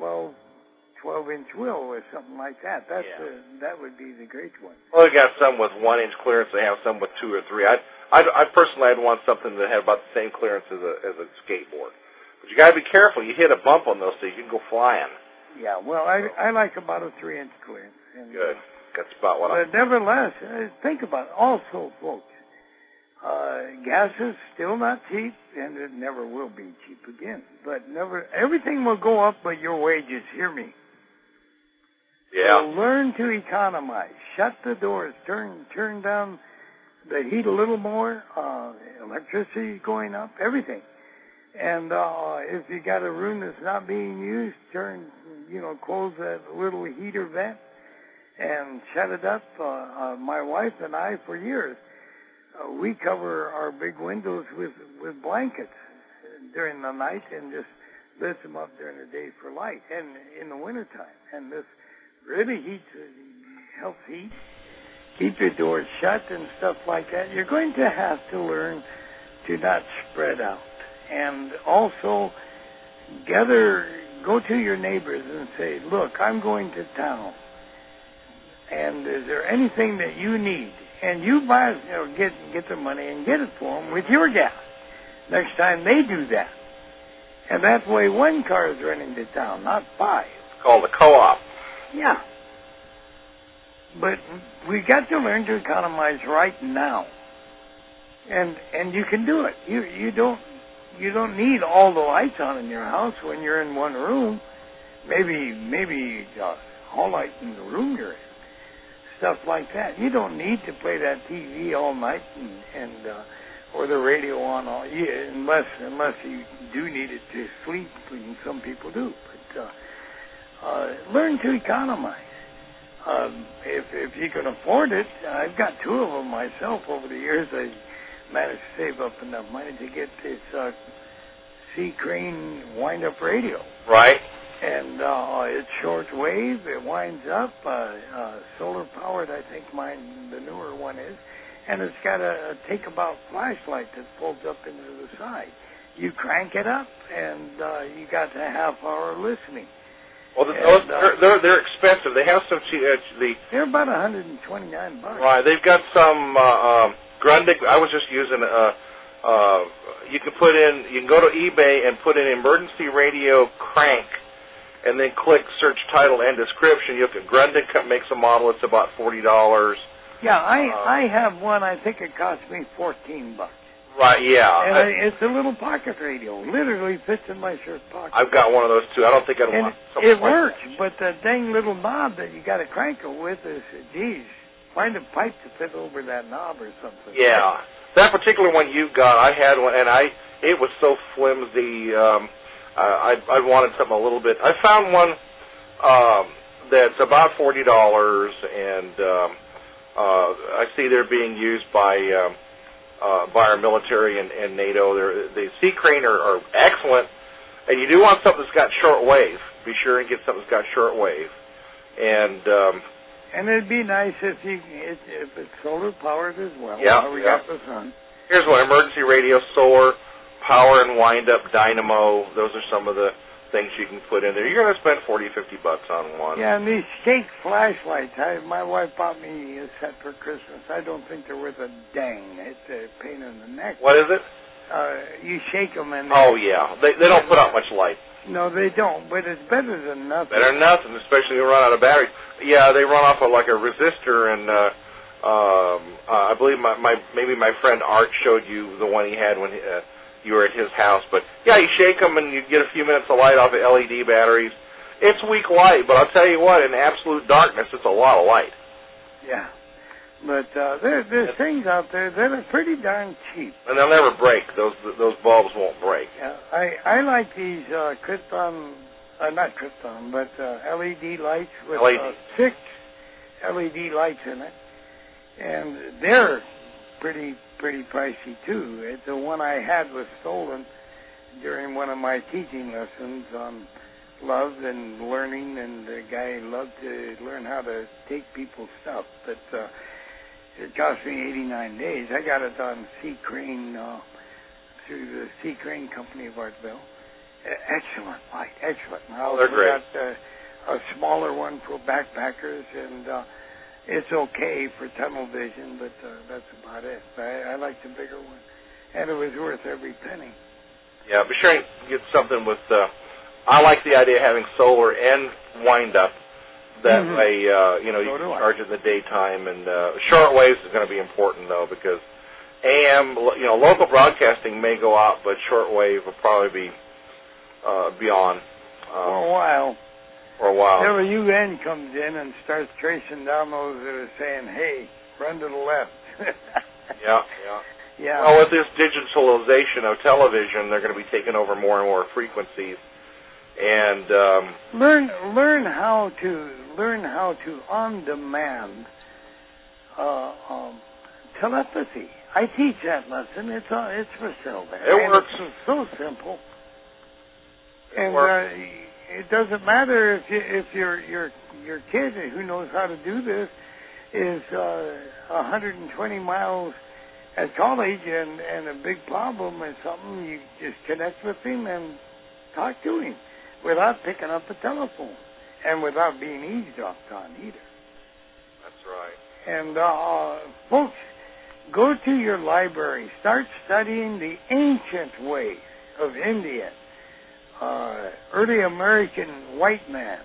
12-inch wheel or something like that. That would be the great one. Well, they got some with 1-inch clearance. They have some with 2 or 3. I personally, I'd want something that had about the same clearance as a skateboard. But you got to be careful. You hit a bump on those things, you can go flying. Yeah. Well, I like about a 3-inch clearance. And, good. That's about what But nevertheless, think about it. Also, folks, gas is still not cheap, and it never will be cheap again. But everything will go up but your wages. Hear me. Yeah. So learn to economize. Shut the doors. Turn down the heat a little more. Electricity is going up. Everything. And if you got a room that's not being used, close that little heater vent and shut it up. My wife and I, for years, we cover our big windows with blankets during the night and just lift them up during the day for light and in the wintertime. And this really helps heat. Keep your doors shut and stuff like that. You're going to have to learn to not spread out. And also go to your neighbors and say, look, I'm going to town. And is there anything that you need? And you buy, get the money and get it for them with your gas. Next time they do that. And that way one car is running to town, not 5. It's called a co-op. Yeah. But we got to learn to economize right now. And you can do it. You don't need all the lights on in your house when you're in one room. Maybe hall light in the room you're in. Stuff like that. You don't need to play that TV all night and or the radio on unless you do need it to sleep, and some people do. But learn to economize. If you can afford it, I've got 2 of them myself over the years. I managed to save up enough money to get this C. Crane wind-up radio. Right. And it's short wave. It winds up. Solar powered, I think the newer one is. And it's got a take-about flashlight that folds up into the side. You crank it up, and you got a half-hour listening. Well, they're expensive. They have some. They're about $129. Right. They've got some Grundig. I was just using. You can go to eBay and put in emergency radio crank, and then click search title and description. Grundig makes a model. It's about $40. Yeah, I have one. I think it cost me $14. Right, yeah. And it's a little pocket radio. Literally fits in my shirt pocket. I've got one of those, too. I don't think I'd want something it like works, that. but the dang little knob that you got to crank it with is, find a pipe to fit over that knob or something. Yeah. That particular one you got, I had one, and it was so flimsy. I wanted something a little bit. I found one that's about $40, and I see they're being used by our military and NATO. The C. Crane are excellent, and you do want something that's got short wave. Be sure and get something that's got short wave. And it'd be nice if it's solar powered as well. Yeah, we got the sun. Here's one: emergency radio, solar, power and wind-up dynamo. Those are some of the things you can put in there. You're going to spend $40, $50 on one. Yeah, and these shake flashlights. My wife bought me a set for Christmas. I don't think they're worth a dang. It's a pain in the neck. What is it? You shake them and... Oh, yeah. They don't put out much light. No, they don't, but it's better than nothing. Better than nothing, especially when you run out of batteries. Yeah, they run off of like a resistor, and I believe maybe my friend Art showed you the one he had when you were at his house. But, yeah, you shake them and you get a few minutes of light off of LED batteries. It's weak light, but I'll tell you what, in absolute darkness, it's a lot of light. Yeah. But there's things out there that are pretty darn cheap. And they'll never break. Those bulbs won't break. Yeah, I like these Krypton, not Krypton, but LED lights with 6 LED lights in it. And they're pretty pricey, too. The one I had was stolen during one of my teaching lessons on love and learning, and the guy loved to learn how to take people's stuff. But it cost me 89 days. I got it on Sea Crane, through the Sea Crane Company of Artville. Excellent light, excellent. They're great. Got a smaller one for backpackers, and it's okay for tunnel vision, but that's about it. I like the bigger one, and it was worth every penny. Yeah, be sure and get something with... I like the idea of having solar and wind-up. That way, you can charge it in the daytime. And short waves is going to be important, though, because AM, local broadcasting may go out, but short wave will probably be beyond. For a while. Till the UN comes in and starts tracing down those that are saying, hey, run to the left. Yeah. Well, with this digitalization of television, they're going to be taking over more and more frequencies. And learn how to on demand telepathy. I teach that lesson. It's for sale there. It works. It's so simple. And it doesn't matter if your kid who knows how to do this is 120 miles at college and a big problem or something. You just connect with him and talk to him without picking up the telephone and without being eavesdropped on either. That's right. And folks, go to your library. Start studying the ancient ways of India, early American white man,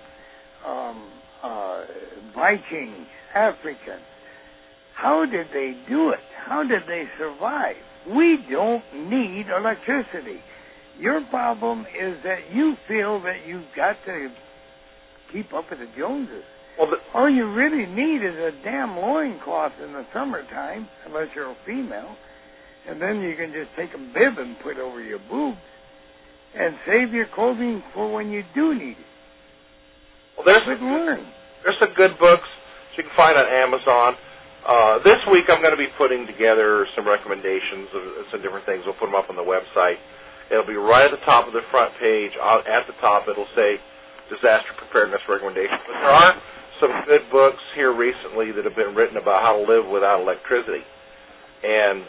Vikings, Africans. How did they do it? How did they survive? We don't need electricity. Your problem is that you feel that you've got to keep up with the Joneses. Well, all you really need is a damn loincloth in the summertime, unless you're a female, and then you can just take a bib and put over your boobs and save your clothing for when you do need it. Well, there's some good books you can find on Amazon. This week I'm going to be putting together some recommendations of some different things. We'll put them up on the website. It'll be right at the top of the front page. At the top, it'll say disaster preparedness recommendations. But there are some good books here recently that have been written about how to live without electricity. And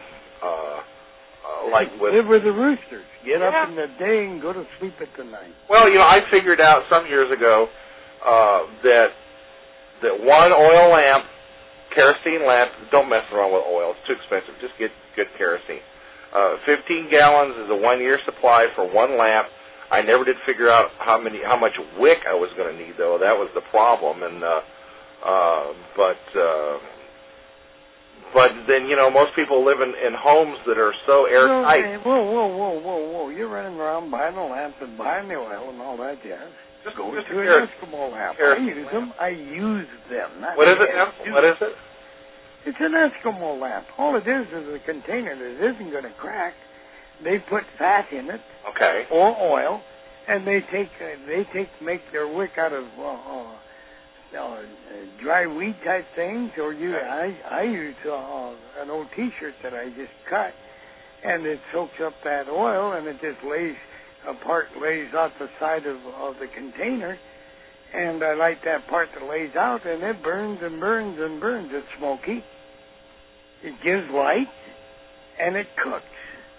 live with the roosters. Get up in the day and go to sleep at the night. Well, I figured out some years ago that one oil lamp, kerosene lamp, don't mess around with oil. It's too expensive. Just get good kerosene. 15 gallons is a 1-year supply for one lamp. I never did figure out how much wick I was going to need, though. That was the problem. And but then most people live in homes that are so airtight. Whoa! You're running around buying a lamp and buying the oil and all that jazz. Just go to an Eskimo lamp. I use them. What is it, Em? What is it? It's an Eskimo lamp. All it is a container that isn't going to crack. They put fat in it, okay, or oil, and they make their wick out of dry weed type things. Or I use an old T-shirt that I just cut, and it soaks up that oil, and it just lays out the side of the container. And I light that part that lays out, and it burns and burns and burns. It's smoky. It gives light, and it cooks.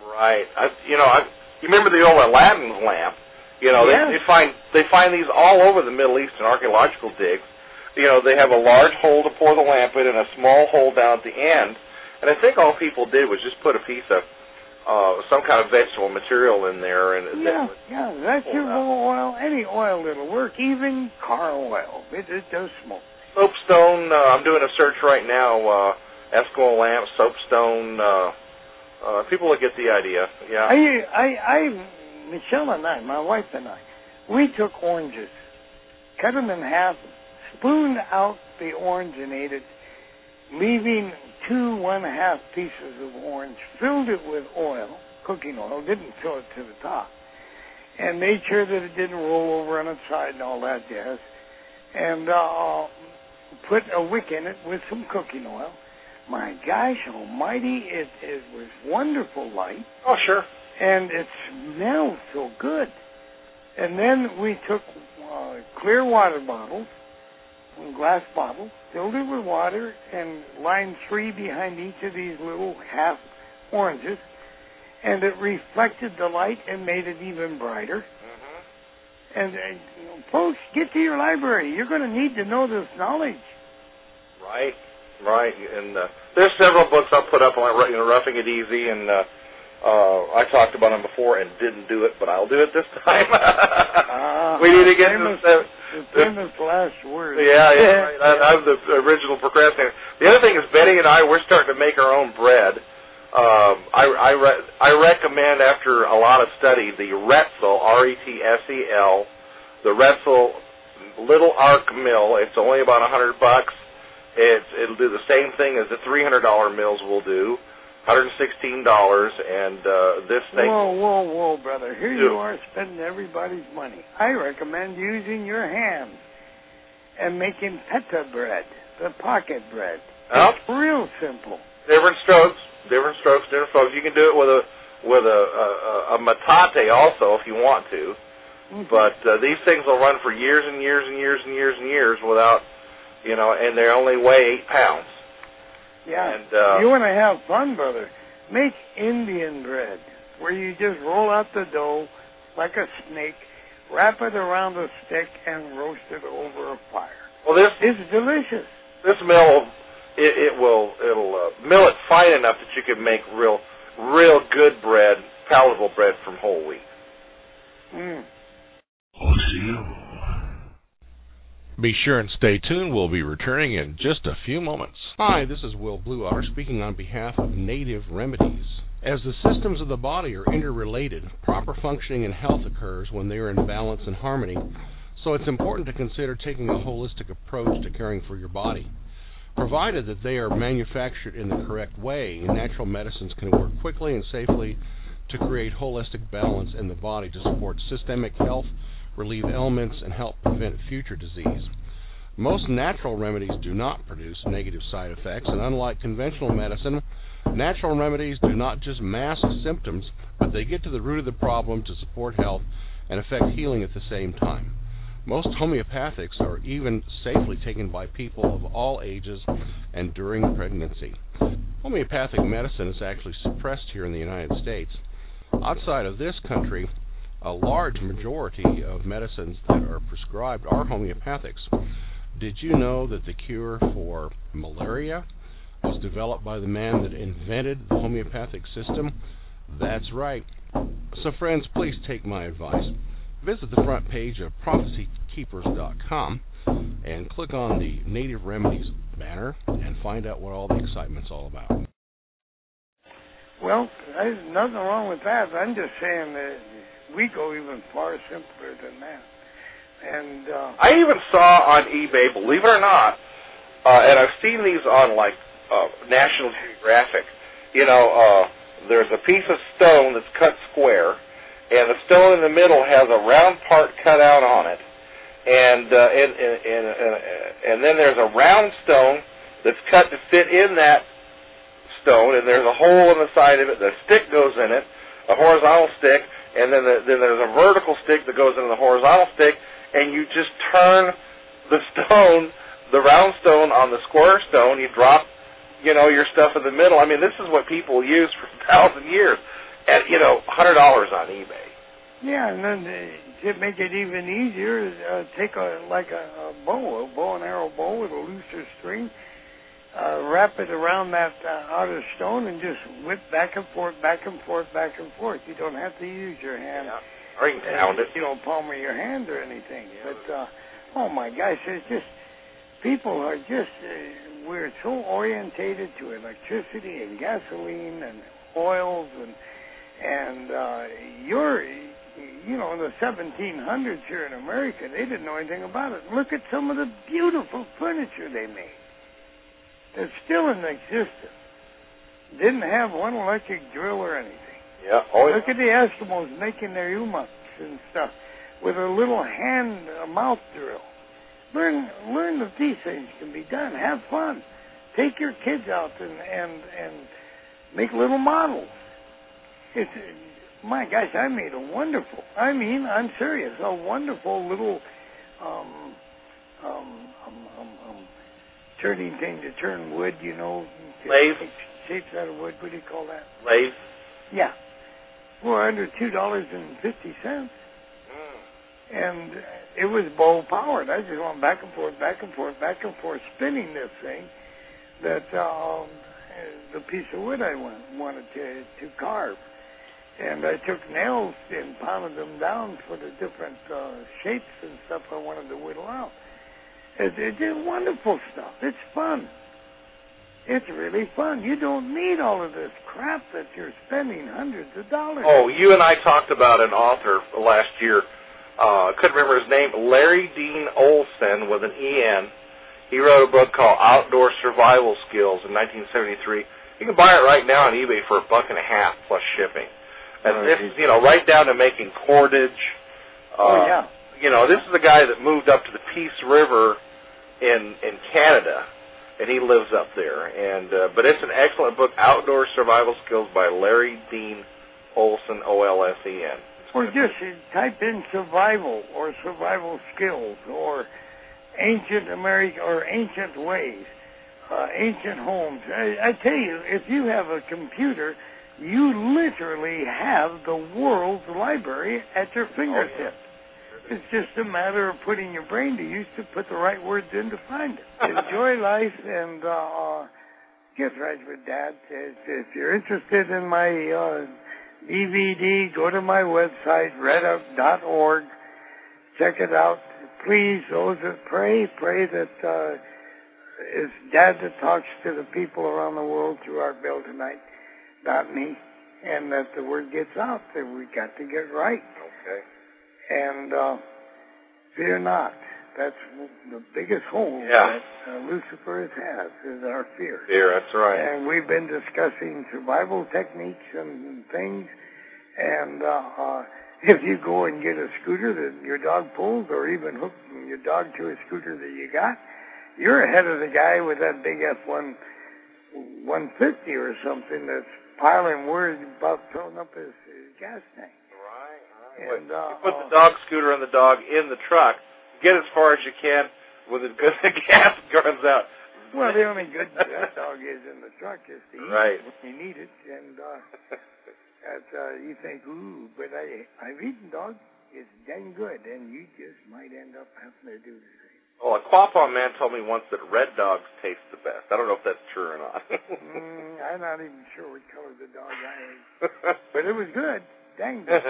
Right. You remember the old Aladdin's lamp? You know, yes. they find these all over the Middle East in archaeological digs. You know, they have a large hole to pour the lamp in and a small hole down at the end. And I think all people did was just put a piece of some kind of vegetable material in there. And vegetable oil, any oil that'll work, even car oil. It does smoke. Soapstone, I'm doing a search right now, Eskimo lamp, soapstone, people will get the idea, yeah. Michelle and I, my wife and I, we took oranges, cut them in half, spooned out the orange and ate it, leaving 2 1/2 pieces of orange, filled it with oil, cooking oil, didn't fill it to the top, and made sure that it didn't roll over on its side and all that jazz, and put a wick in it with some cooking oil. My gosh almighty, it was wonderful light. Oh, sure. And it smelled so good. And then we took clear water bottles, glass bottles, filled it with water, and lined 3 behind each of these little half oranges, and it reflected the light and made it even brighter. Mm-hmm. And folks, get to your library. You're going to need to know this knowledge. Right. And there's several books I'll put up on Roughing It Easy, and I talked about them before and didn't do it, but I'll do it this time. We need to get the famous last word. Yeah, right. I'm the original procrastinator. The other thing is Betty and I, we're starting to make our own bread. I recommend, after a lot of study, the Retzel, R-E-T-S-E-L, the Retzel Little Arc Mill. It's only about $100. It'll do the same thing as the $300 mills will do, $116, and this thing... Whoa, brother. Here you are spending everybody's money. I recommend using your hands and making pita bread, the pocket bread. It's real simple. Different strokes, different folks. You can do it with a matate also if you want to, but these things will run for years and years and years and years and years without... and they only weigh 8 pounds. Yeah. And, you want to have fun, brother, make Indian bread, where you just roll out the dough like a snake, wrap it around a stick, and roast it over a fire. Well, it's delicious. This mill, it'll mill it fine enough that you can make real good bread, palatable bread from whole wheat. Be sure and stay tuned. We'll be returning in just a few moments. Hi, this is Will Blueotter speaking on behalf of Native Remedies. As the systems of the body are interrelated, proper functioning and health occurs when they are in balance and harmony, so it's important to consider taking a holistic approach to caring for your body. Provided that they are manufactured in the correct way, natural medicines can work quickly and safely to create holistic balance in the body to support systemic health, relieve ailments, and help prevent future disease. Most natural remedies do not produce negative side effects, and unlike conventional medicine, natural remedies do not just mask symptoms, but they get to the root of the problem to support health and affect healing at the same time. Most homeopathics are even safely taken by people of all ages and during pregnancy. Homeopathic medicine is actually suppressed here in the United States. Outside of this country, a large majority of medicines that are prescribed are homeopathics. Did you know that the cure for malaria was developed by the man that invented the homeopathic system? That's right. So friends, please take my advice. Visit the front page of prophecykeepers.com and click on the Native Remedies banner and find out what all the excitement's all about. Well, there's nothing wrong with that. I'm just saying that we go even far simpler than that. And I even saw on eBay, believe it or not, and I've seen these on like National Geographic. There's a piece of stone that's cut square, and the stone in the middle has a round part cut out on it, and then there's a round stone that's cut to fit in that stone, and there's a hole in the side of it. The stick goes in it, a horizontal stick. And then there's a vertical stick that goes into the horizontal stick, and you just turn the stone, the round stone on the square stone. You drop, your stuff in the middle. I mean, this is what people use for 1,000 years. at $100 on eBay. Yeah, and then to make it even easier, take a bow and arrow bow with a looser string, wrap it around that outer stone, and just whip back and forth, back and forth, back and forth. You don't have to use your hand. Yeah. Or you can pound it. Palm of your hand or anything. Yeah. But oh my gosh, it's just people are just we're so orientated to electricity and gasoline and oils and you're. In the 1700s here in America, they didn't know anything about it. Look at some of the beautiful furniture they made. They're still in existence. Didn't have one electric drill or anything. Yeah. Look at the Eskimos making their umaks and stuff with a little mouth drill. Learn that these things can be done. Have fun. Take your kids out and make little models. My gosh, I made I'm serious, a wonderful little turning thing to turn wood, Lathe. Shapes out of wood. What do you call that? Lathe. Yeah. For under $2.50. And it was bow powered. I just went back and forth, back and forth, back and forth, spinning this thing that the piece of wood I wanted to carve. And I took nails and pounded them down for the different shapes and stuff I wanted to whittle out. It's wonderful stuff. It's fun. It's really fun. You don't need all of this crap that you're spending hundreds of dollars. Oh, you and I talked about an author last year. I couldn't remember his name. Larry Dean Olson with an E-N. He wrote a book called Outdoor Survival Skills in 1973. You can buy it right now on eBay for $1.50 plus shipping. And this is, right down to making cordage. Yeah. This is a guy that moved up to the Peace River in Canada, and he lives up there. And but it's an excellent book, Outdoor Survival Skills by Larry Dean Olson, Olsen. Or just type in survival or survival skills or ancient America or ancient ways, ancient homes. I tell you, if you have a computer, you literally have the world's library at your fingertips. It's just a matter of putting your brain to use to put the right words in to find it. Enjoy life and get right with Dad. If you're interested in my DVD, go to my website, redup.org. Check it out. Please, those that pray that it's Dad that talks to the people around the world through our bill tonight. Not me, and that the word gets out that we got to get right. Okay. And fear not. That's the biggest hole that Lucifer has is our fear. Fear, that's right. And we've been discussing survival techniques and things. And if you go and get a scooter that your dog pulls, or even hook your dog to a scooter that you got, you're ahead of the guy with that big F-150 or something that's piling words about filling up his gas tank. Right. And, you put the dog scooter and the dog in the truck, get as far as you can with the gas runs out. Well, the only good that dog is in the truck is to eat when you need it. And you think, ooh, but I've eaten dog. It's dang good, and you just might end up having to do the same. Well, a Quapaw man told me once that red dogs taste the best. I don't know if that's true or not. I'm not even sure what color the dog I ate. But it was good. Dang good.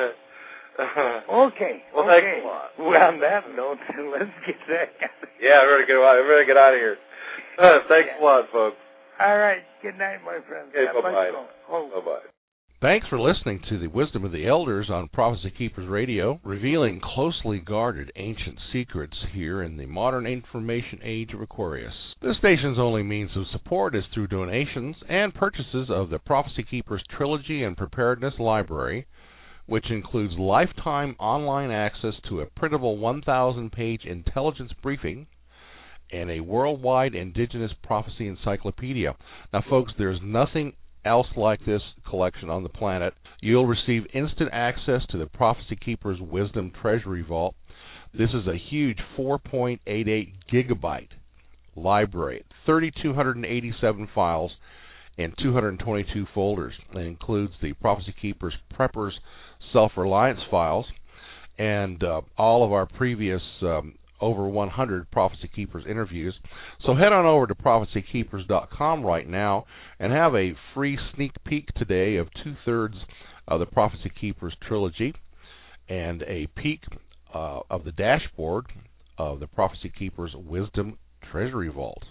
Okay. Well, thanks a lot. Well, on that note, let's get that out of here. Yeah, we're going to get out of here. Thanks a lot, folks. All right. Good night, my friends. Okay, bye-bye. Bye-bye. Thanks for listening to the Wisdom of the Elders on Prophecy Keepers Radio, revealing closely guarded ancient secrets here in the modern information age of Aquarius. This station's only means of support is through donations and purchases of the Prophecy Keepers Trilogy and Preparedness Library, which includes lifetime online access to a printable 1,000-page intelligence briefing and a worldwide indigenous prophecy encyclopedia. Now, folks, there's nothing else like this collection on the planet. You'll receive instant access to the Prophecy Keepers Wisdom Treasury Vault. This is a huge 4.88 gigabyte library, 3,287 files, and 222 folders. It includes the Prophecy Keepers Preppers Self-Reliance files and all of our previous over 100 Prophecy Keepers interviews. So head on over to prophecykeepers.com right now and have a free sneak peek today of 2/3 of the Prophecy Keepers trilogy and a peek of the dashboard of the Prophecy Keepers Wisdom Treasury Vault.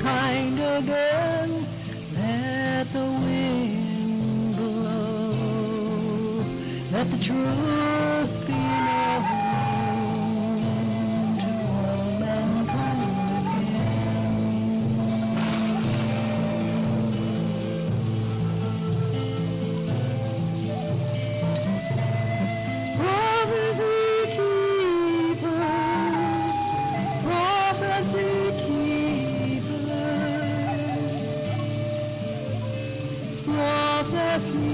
mankind again. Let the wind blow. Let the truth be known to all mankind again. Prophecy keepers, prophecy keepers, prophecy